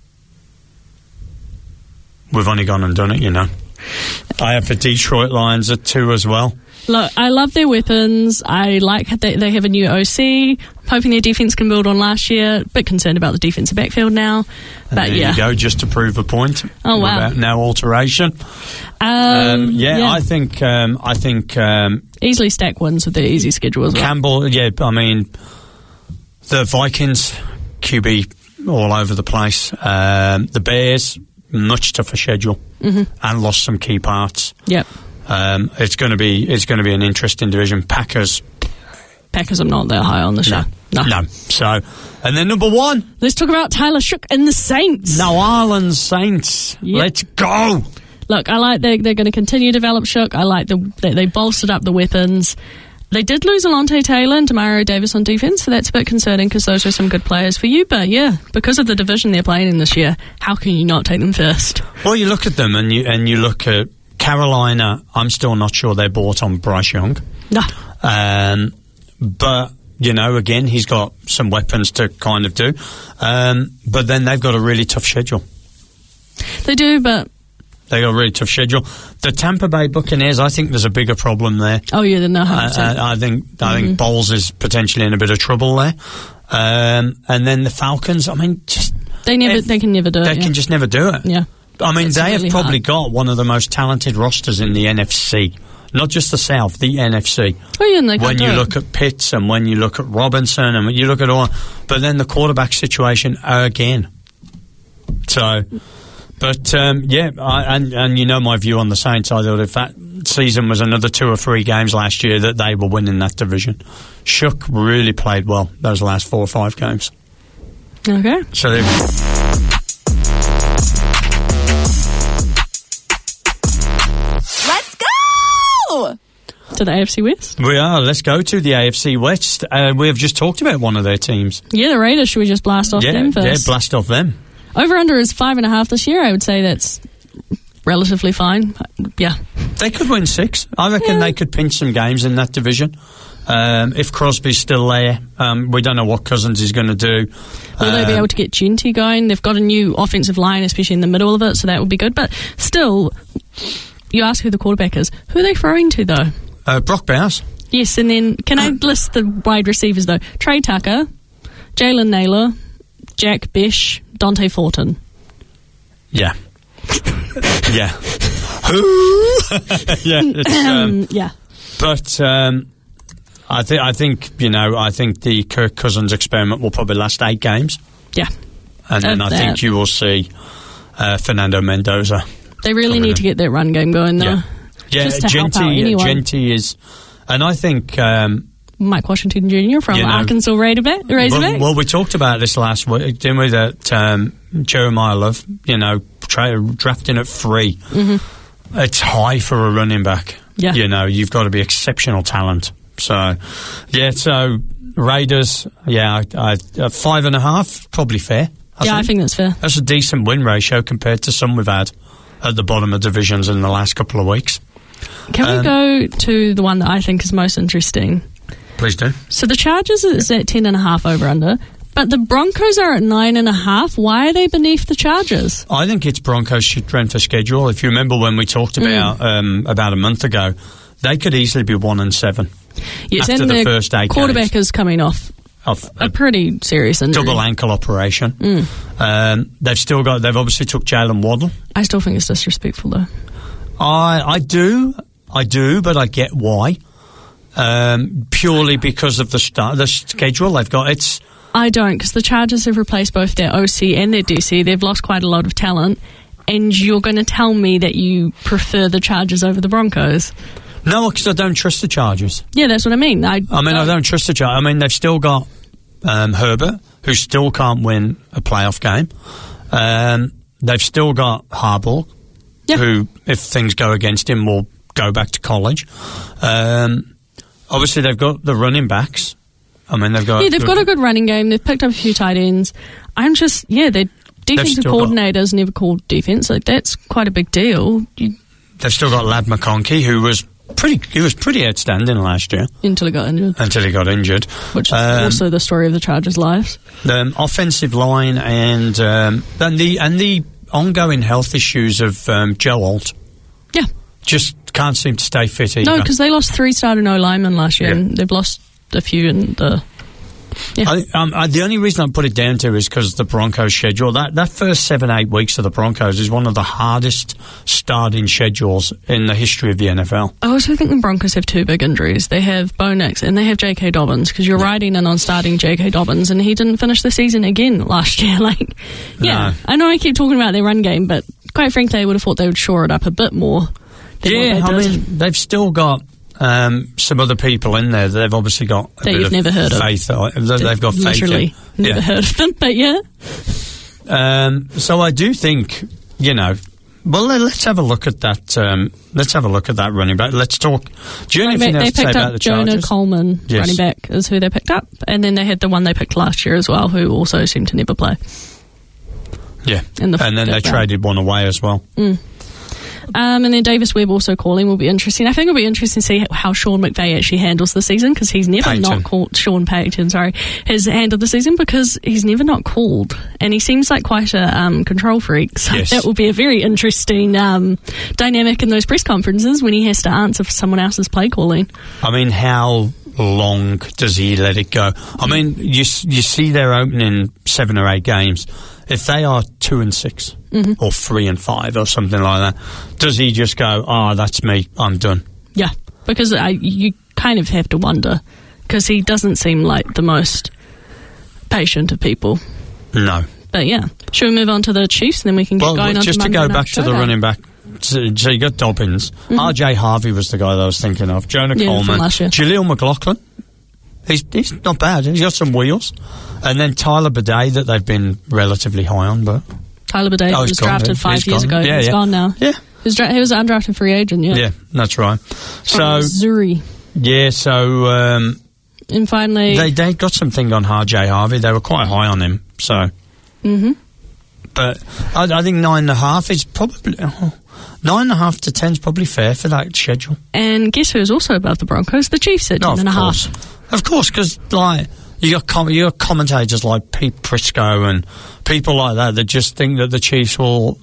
We've only gone and done it, you know. I have the Detroit Lions at two as well. Look, I love their weapons. I like how they, they have a new O C. I'm hoping their defense can build on last year. Bit concerned about the defensive backfield now. And But there yeah. you go, just to prove a point. Oh, wow. Without no alteration. Um, Um, yeah, I think um, I think um, easily stack wins with their easy schedule as well. Campbell. Yeah, I mean the Vikings Q B all over the place. Um, the Bears much tougher schedule Mm-hmm. and lost some key parts. Yep. Um, it's going to be it's going to be an interesting division. Packers. Packers are not that high on the show. No, no. So, and then number one, Let's talk about Tyler Shook and the Saints. New Orleans Saints. Yep. Let's go. Look, I like they they're going to continue to develop Shook. I like the they, they bolstered up the weapons. They did lose Alontae Taylor and Demario Davis on defense, so that's a bit concerning because those were some good players for you. But yeah, because of the division they're playing in this year, how can you not take them first? Well, you look at them and you and you look at Carolina. I'm still not sure they're bought on Bryce Young. No. Um, but, you know, again, he's got some weapons to kind of do. Um, but then they've got a really tough schedule. They do, but They got a really tough schedule. The Tampa Bay Buccaneers, I think there's a bigger problem there. oh yeah, they're not one hundred I, percent. I, I think I think Bowles is potentially in a bit of trouble there. Um, and then the Falcons, I mean, just They never, if- they can never do it. they yeah. can just never do it. yeah. I mean, It's they have really probably hard. got one of the most talented rosters in the N F C. Not just the South, the N F C. Oh yeah, and they When can't you do look it. at Pitts and when you look at Robinson and when you look at all, but then the quarterback situation again. So, but um, yeah, I, and and you know my view on the Saints. I thought if that season was another two or three games last year, that they were winning that division. Shook really played well those last four or five games. Okay. So they. Let's go! To the A F C West. We are. Let's go to the A F C West. Uh, we have just talked about one of their teams. Yeah, the Raiders. Should we just blast off Yeah, them yeah, first? blast off them. Over under is five and a half this year. I would say that's relatively fine. Yeah. They could win six. I reckon Yeah. they could pinch some games in that division. Um, if Crosby's still there, um, we don't know what Cousins is going to do. Will they be Um, able to get Genty going? They've got a new offensive line, especially in the middle of it, so that would be good. But still, you ask who the quarterback is. Who are they throwing to, though? uh, Brock Bowers. Yes, and then can I list the wide receivers, though? Trey Tucker, Jalen Naylor, Jack Bish, Dante Fortin. Yeah. yeah. yeah. It's, um, Um, yeah. but um, I think I think you know I think the Kirk Cousins experiment will probably last eight games, Yeah. and then Uh, I that- think you will see uh, Fernando Mendoza. They really Coming need in. to get that run game going, though. Yeah. Yeah, Just to help Genty, out anyone. Genty is, and I think. Um, Mike Washington Junior from You know, Arkansas Razorback. Razorback. Well, well, we talked about this last week, didn't we? That um, Jeremiah Love, you know, tra- drafting at three, mm-hmm. It's high for a running back. Yeah. You know, you've got to be exceptional talent. So, yeah. So Raiders, yeah, I, I, uh, five and a half, probably fair. I yeah, I think that's fair. that's a decent win ratio compared to some we've had at the bottom of divisions in the last couple of weeks. Can Um, we go to the one that I think is most interesting? Please do. So the Chargers is at ten and a half over under, but the Broncos are at nine and a half. Why are they beneath the Chargers? I think it's Broncos' strength of schedule. If you remember when we talked about um, about a month ago, they could easily be one and seven. Yes, After and the their first eight quarterback games. is coming off Of a pretty serious injury. double ankle operation. Um, they've still got. They've obviously took Jalen Waddle. I still think it's disrespectful, though. I I do, I do, but I get why. um, purely because of the start, the schedule they've got. It's I don't, because the Chargers have replaced both their O C and their D C. They've lost quite a lot of talent, and you're going to tell me that you prefer the Chargers over the Broncos? no, because I don't trust the Chargers. Yeah, that's what I mean. I, I mean, I don't trust the Chargers. I mean, they've still got um, Herbert, who still can't win a playoff game. Um, they've still got Harbaugh, Yeah. who, if things go against him, will go back to college. Um, obviously, they've got the running backs. I mean, they've got Yeah, they've got a good running game. They've picked up a few tight ends. I'm just, yeah, their defensive still got- coordinator's never called defense. Like, that's quite a big deal. You, They've still got Lad McConkey, who was pretty. He was pretty outstanding last year until he got injured, until he got injured. which is Um, also the story of the Chargers' lives. the offensive line and um, and the and the ongoing health issues of um, Joe Alt Yeah. just can't seem to stay fit either. No, because they lost three starting O linemen last year, Yeah. and they've lost a few in the. Yeah. I, um, I, the only reason I put it down to is because the Broncos schedule. That that first seven eight weeks of the Broncos is one of the hardest starting schedules in the history of the N F L. I also think the Broncos have two big injuries. They have Bo Nix and they have J K. Dobbins, because you're riding in on starting J K. Dobbins, and he didn't finish the season again last year. Like, yeah, No. I know I keep talking about their run game, but quite frankly, I would have thought they would shore it up a bit more. Than Yeah, what I they did. mean they've still got. Um, some other people in there that they've obviously got a That bit you've of never heard of. faith. Of. They've got faith literally in. never Yeah. heard of them, but yeah. Um, so I do think, you know, well, let- let's have a look at that. Um, let's have a look at that running back. Let's talk. Do you have They, anything they else to say picked about up the Jonah Chargers? Coleman, Yes. running back, is who they picked up, and then they had the one they picked last year as well, who also seemed to never play. Yeah, in the and then they fifth round. traded one away as well. Mm. Um, and then Davis Webb also calling will be interesting. I think it'll be interesting to see how Sean McVay actually handles the season, because he's never Payton. not called. Sean Payton, sorry, has handled the season because he's never not called, and he seems like quite a um, control freak. So Yes. that will be a very interesting um, dynamic in those press conferences when he has to answer for someone else's play calling. I mean, how long does he let it go? I mean, you s- you see they're opening seven or eight games. If they are two and six Mm-hmm. or three and five or something like that, does he just go, "Ah, that's me, I'm done"? Yeah, because I, you kind of have to wonder, because he doesn't seem like the most patient of people. No. But yeah, should we move on to the Chiefs and then we can get Well, going on just to to Monday go Night back to the Showdown? running back. So so you got Dobbins. R J Harvey was the guy that I was thinking of. Jonah Yeah, from Coleman. last year. Jaleel McLaughlin. He's, he's not bad. He's got some wheels. And then Tyler Bidet that they've been relatively high on, but Tyler Bidet Oh, he's was gone, drafted yeah. five He's years gone. ago. Yeah, He's yeah. gone now. yeah, He was, dra- he was an undrafted free agent, yeah. yeah, that's right. From So Missouri. yeah, so um, And finally, they they got something on R J Harvey. They were quite high on him. So, Mhm. but I, I think nine and a half is probably oh, nine and a half to ten is probably fair for that schedule. and guess who's also above the Broncos? The Chiefs at No, ten of and a course, half. of course, because like you got com- you got commentators like Pete Prisco and people like that that just think that the Chiefs will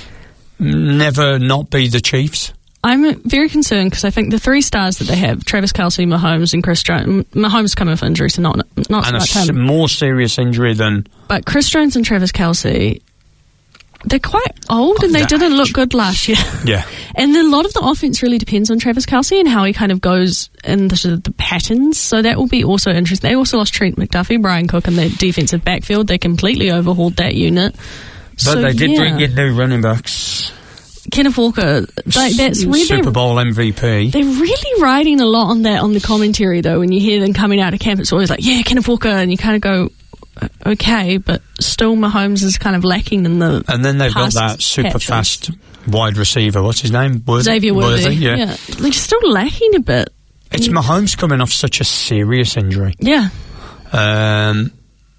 never not be the Chiefs. I'm very concerned because I think the three stars that they have, Travis Kelce, Mahomes, and Chris Jones. Mahomes coming off injury, so not not so And a much s- him. more serious injury than But Chris Jones and Travis Kelce, they're quite old and they That didn't look age. good last year. yeah. And then a lot of the offense really depends on Travis Kelce and how he kind of goes in the, sort of the patterns. So that will be also interesting. They also lost Trent McDuffie, Brian Cook, and their defensive backfield. They completely overhauled that unit. But So, they did yeah. bring in new running backs. Kenneth Walker, like, that's where Super they're, Bowl M V P. they're really riding a lot on that on the commentary, though. When you hear them coming out of camp, it's always like, yeah, Kenneth Walker, and you kind of go, okay, but still Mahomes is kind of lacking in the And then they've got pass that super catch fast wide receiver. What's his name? Worthy? Xavier Worthy. yeah. They're still lacking a bit. It's Mahomes coming off such a serious injury. Yeah. Um,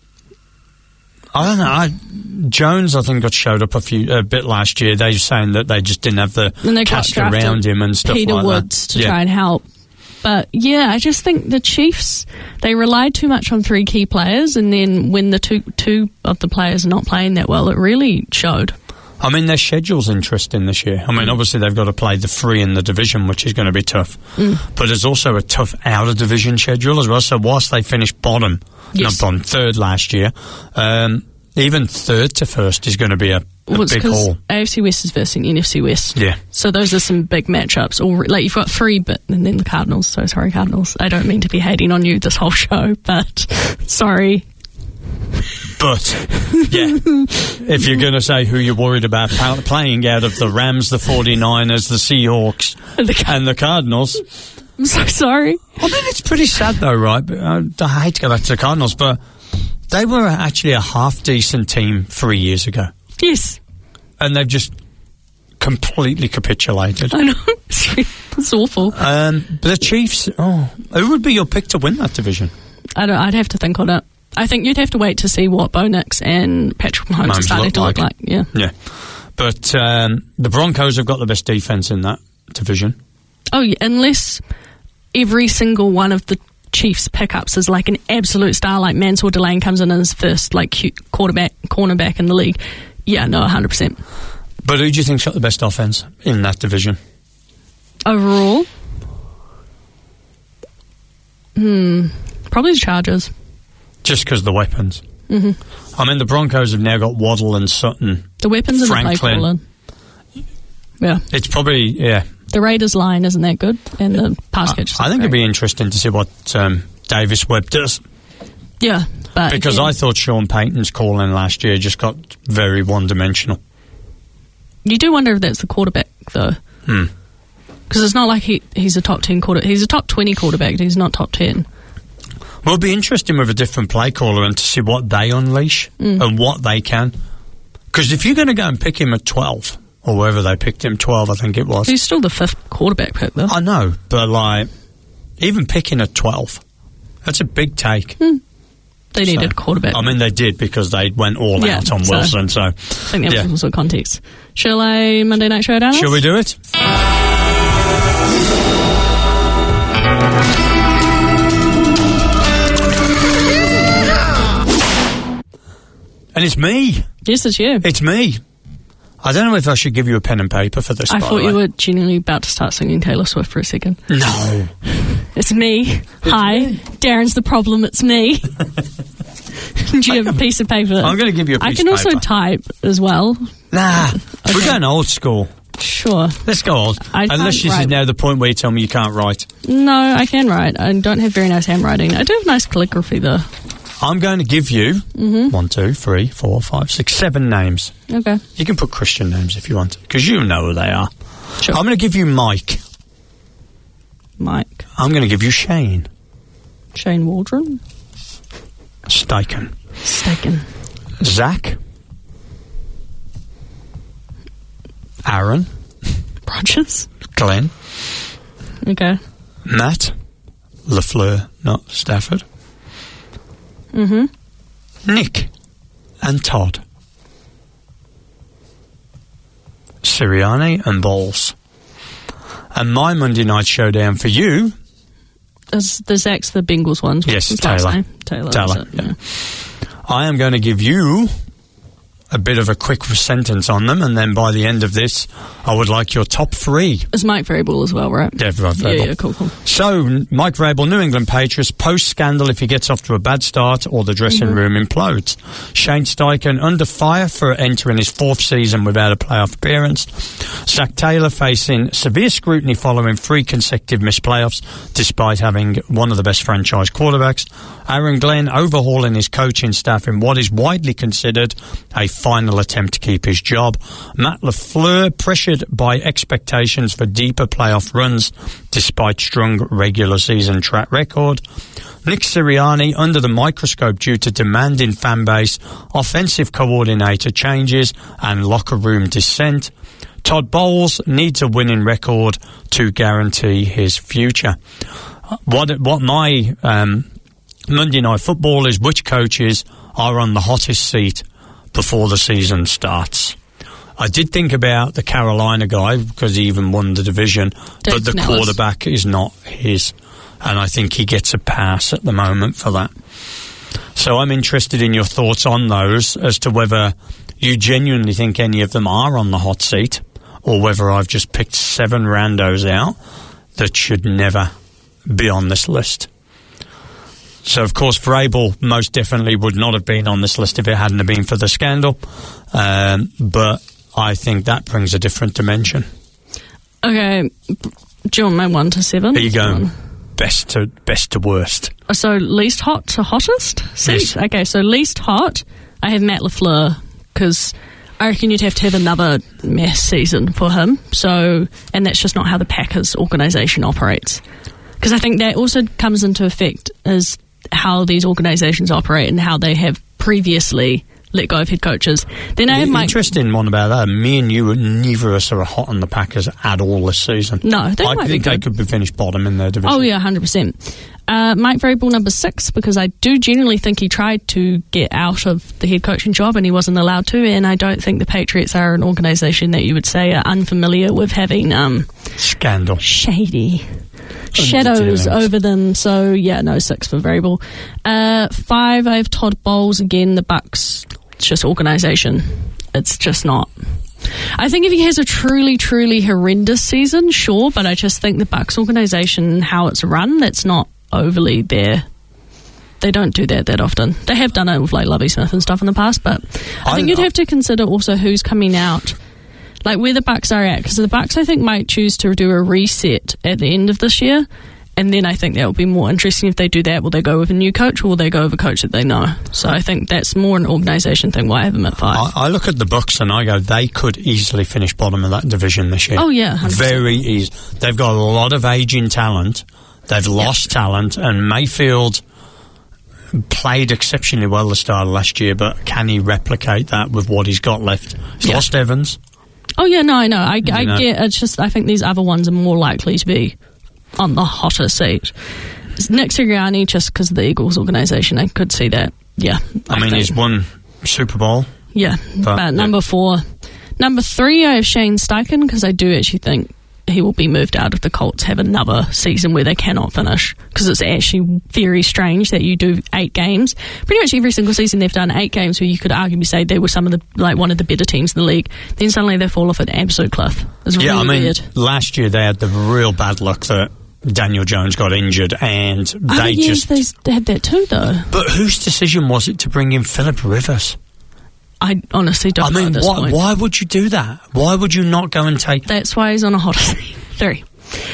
I don't know. I, Jones, I think, got showed up a few a bit last year. They were saying that they just didn't have the And they got cast drafted around him and stuff Peter like Woods that. to yeah. try and help. But yeah, I just think the Chiefs, they relied too much on three key players, and then when the two two of the players are not playing that well, it really showed. I mean, their schedule's interesting this year. I mean, obviously they've got to play the three in the division, which is going to be tough. Mm. But there's also a tough out-of-division schedule as well. So whilst they finished bottom, Yes. not bottom, third last year, um, even third to first is going to be a a Well, it's big 'cause haul. A F C West is versus N F C West. Yeah. So those are some big matchups. Or like you've got three, but and then the Cardinals. So sorry, Cardinals. I don't mean to be hating on you this whole show, but sorry. But, yeah, if you're going to say who you're worried about pa- playing out of the Rams, the forty-niners, the Seahawks, And the Car- and the Cardinals, I'm so sorry. I mean, it's pretty sad though, right? But, uh, I hate to go back to the Cardinals, but they were actually a half-decent team three years ago. Yes, And they've just completely capitulated. I know. It's awful. Um, but the Chiefs, oh, who would be your pick to win that division? I don't. I'd have to think on it. I think you'd have to wait to see what Bo Nix and Patrick Mahomes Mahomes are starting look to look like. like. Yeah. Yeah. But um, the Broncos have got the best defense in that division. Oh, yeah, unless every single one of the Chiefs' pickups is like an absolute star, like Mansour Delane comes in as first like cute quarterback, cornerback in the league. Yeah, no, one hundred percent. But who do you think's got the best offense in that division? Overall, hmm, probably the Chargers. Just because the weapons. Mm-hmm. I mean, the Broncos have now got Waddle and Sutton. The weapons and the play Franklin. calling. Yeah. It's probably, yeah. The Raiders' line isn't that good, and the pass catch. I think it'd be interesting to see what um, Davis Webb does. Yeah, but Because again, I thought Sean Payton's calling last year just got very one-dimensional. you do wonder if that's the quarterback though, Hmm. because it's not like he he's a top ten quarter. He's a top twenty quarterback. He's not top ten. Well, it'll be interesting with a different play caller and to see what they unleash Mm. and what they can. Because if you're going to go and pick him at twelve, or wherever they picked him, twelve I think it was. He's still the fifth quarterback pick though. I know, but like, even picking at twelve, that's a big take. They So, needed a quarterback. I mean, they did because they went all Yeah, out on so- Wilson, so... I think that yeah. was also context. Shall I Monday Night Showdown? Shall we do it? And it's me. Yes, it's you. It's me. I don't know if I should give you a pen and paper for this. I by thought the you way. were genuinely about to start singing Taylor Swift for a second. No. It's me. Hi. Darren's the problem. It's me. Do you have a piece of paper? I'm going to give you a piece I can of also paper. type as well. Nah. We're Okay. going old school. Sure. Let's go old. I Unless can't this is write. now the point where you tell me you can't write. No, I can write. I don't have very nice handwriting. I do have nice calligraphy, though. I'm going to give you Mm-hmm. one, two, three, four, five, six, seven names. Okay. You can put Christian names if you want, because you know who they are. Sure. I'm going to give you Mike. Mike. I'm going to give you Shane. Shane Waldron. Steichen. Staken. Zach. Aaron. Rogers. Glenn. Okay. Matt. LaFleur, not Stafford. Mm-hmm. Nick. And Todd. Sirianni and Bowles. And my Monday night showdown for you... Is the Zach's the Bengals ones? Yes, What's his last Taylor. name? Taylor. Taylor, that's it, yeah. I am going to give you a bit of a quick sentence on them, and then by the end of this, I would like your top three. Is Mike Vrabel as well, right? Yeah, Mike Yeah, Vrabel. yeah, cool, cool. So, Mike Vrabel, New England Patriots, post-scandal if he gets off to a bad start or the dressing Mm-hmm. room implodes. Shane Steichen under fire for entering his fourth season without a playoff appearance. Zach Taylor facing severe scrutiny following three consecutive missed playoffs, despite having one of the best franchise quarterbacks. Aaron Glenn overhauling his coaching staff in what is widely considered a final attempt to keep his job. Matt LaFleur pressured by expectations for deeper playoff runs, despite strong regular season track record. Nick Sirianni under the microscope due to demanding fan base, offensive coordinator changes and locker room dissent. Todd Bowles needs a winning record to guarantee his future. What what my um, Monday Night Football is, which coaches are on the hottest seat before the season starts. I did think about the Carolina guy because he even won the division, Dave but the Canales. quarterback is not his, and I think he gets a pass at the moment for that. So I'm interested in your thoughts on those as to whether you genuinely think any of them are on the hot seat or whether I've just picked seven randos out that should never be on this list. So, of course, Vrabel most definitely would not have been on this list if it hadn't have been for the scandal. Um, but I think that brings a different dimension. Okay, do you want my one to seven? There you go. Best to best to worst. So least hot to hottest? Yes. Okay, so least hot, I have Matt LaFleur, because I reckon you'd have to have another mess season for him. So, and that's just not how the Packers organisation operates. Because I think that also comes into effect as how these organisations operate and how they have previously let go of head coaches. Then I have the my interesting one about that. Me and you, neither of us are hot on the Packers at all this season. No, they I might think be they good. could be finished bottom in their division. Oh yeah, one hundred percent. Uh, Mike Vrabel number six, because I do genuinely think he tried to get out of the head coaching job and he wasn't allowed to, and I don't think the Patriots are an organisation that you would say are unfamiliar with having um, Scandal. shady shadows over them. So yeah, no, six for Vrabel. Uh, five, I have Todd Bowles again. The Bucks, it's just organisation. It's just not. I think if he has a truly, truly horrendous season, sure, but I just think the Bucks organisation, how it's run, that's not overly there. They don't do that that often. They have done it with like Lovie Smith and stuff in the past, but I, I think you'd have to consider also who's coming out, like where the Bucks are at, because the Bucks I think might choose to do a reset at the end of this year, and then I think that will be more interesting if they do that. Will they go with a new coach, or will they go with a coach that they know? So I think that's more an organisation thing. Why I have them at five? I, I look at the Bucks and I go, they could easily finish bottom of that division this year. Oh yeah, one hundred percent. Very easy. They've got a lot of aging talent. They've lost yep. talent, and Mayfield played exceptionally well the start of last year, but can he replicate that with what he's got left? He's yeah. lost Evans. Oh yeah, no, I know. I, I know. get. It's just I think these other ones are more likely to be on the hotter seat. It's Nick Sirianni, just because of the Eagles organisation, I could see that. Yeah, I, I mean, think. he's won Super Bowl. Yeah, but, but number yeah. four, number three, I have Shane Steichen, because I do actually think he will be moved out if the Colts have another season where they cannot finish, because it's actually very strange that you do eight games. Pretty much every single season they've done eight games where you could arguably say they were some of the like one of the better teams in the league. Then suddenly they fall off at an absolute cliff. It's yeah, really I mean, weird. Last year they had the real bad luck that Daniel Jones got injured, and they oh, yes, just they had that too, though. But whose decision was it to bring in Phillip Rivers? I honestly don't I know mean, at this why, point. why would you do that? Why would you not go and take... That's why he's on a hot seat. Three.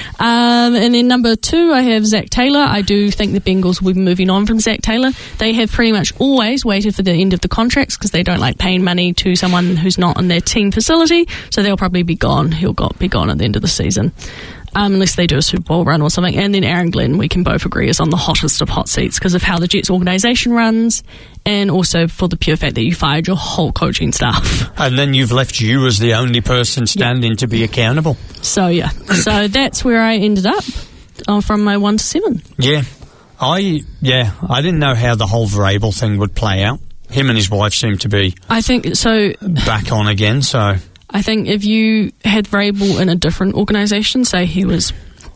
Um, and then number two, I have Zach Taylor. I do think the Bengals will be moving on from Zach Taylor. They have pretty much always waited for the end of the contracts because they don't like paying money to someone who's not on their team facility. So they'll probably be gone. He'll got, be gone at the end of the season. Um, unless they do a Super Bowl run or something. And then Aaron Glenn, we can both agree, is on the hottest of hot seats because of how the Jets organisation runs, and also for the pure fact that you fired your whole coaching staff. And then you've left you as the only person standing yep. to be accountable. So, yeah. So that's where I ended up uh, from my one to seven. Yeah. I, yeah, I didn't know how the whole Vrabel thing would play out. Him and his wife seem to be I think so. back on again, so... I think if you had Vrabel in a different organisation, say he was,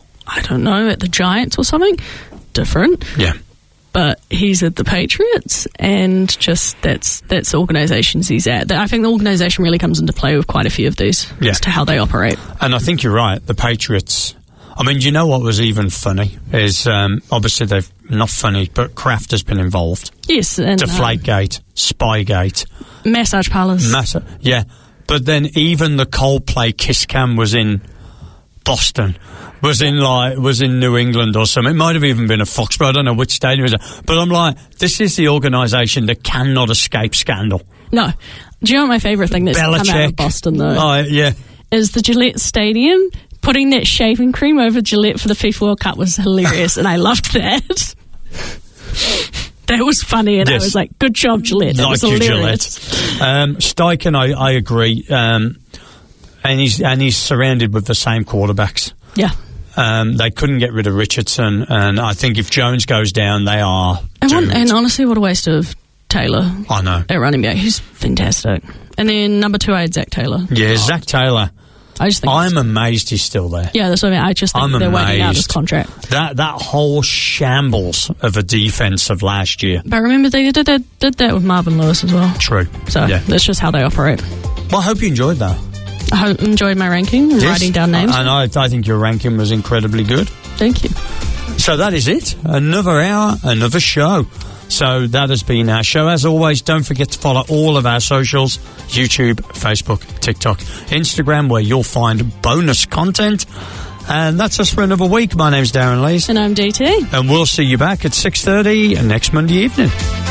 I don't know, at the Giants or something, different. Yeah. But he's at the Patriots, and just that's that's the organisations he's at. I think the organisation really comes into play with quite a few of these yeah. as to how they operate. And I think you're right. The Patriots. I mean, do you know what was even funny is um, obviously they've not funny, but Kraft has been involved. Yes, and Deflategate, um, Spygate, massage parlours. Massa- yeah. But then even the Coldplay Kiss Cam was in Boston, was in like was in New England or something. It might have even been a Foxborough. I don't know which stadium it is. But I'm like, this is the organisation that cannot escape scandal. No. Do you know what my favourite thing that's Belichick. come out of Boston though? Oh yeah, is the Gillette Stadium. Putting that shaving cream over Gillette for the FIFA World Cup was hilarious, and I loved that. That was funny, and yes. I was like, good job, Gillette. That like was you, hilarious. Gillette. Um, Steichen, I, I agree. Um, and he's and he's surrounded with the same quarterbacks. Yeah. Um, they couldn't get rid of Richardson, and I think if Jones goes down, they are and, doomed. One, and honestly, what a waste of Taylor. I know. At running back. He's fantastic. And then number two, I had Zach Taylor. Yeah, oh. Zach Taylor. I just think I'm amazed he's still there. Yeah, that's what I mean. I just think I'm they're amazed. waiting out his contract. That that whole shambles of a defense of last year. But remember, they did that, did that with Marvin Lewis as well. True. So yeah. that's just how they operate. Well, I hope you enjoyed that. I hope, enjoyed my ranking, yes. writing down names. And I, I think your ranking was incredibly good. Thank you. So that is it. Another hour, another show. So that has been our show. As always, don't forget to follow all of our socials, YouTube, Facebook, TikTok, Instagram, where you'll find bonus content. And that's us for another week. My name's Darren Lees. And I'm D T. And we'll see you back at six thirty next Monday evening.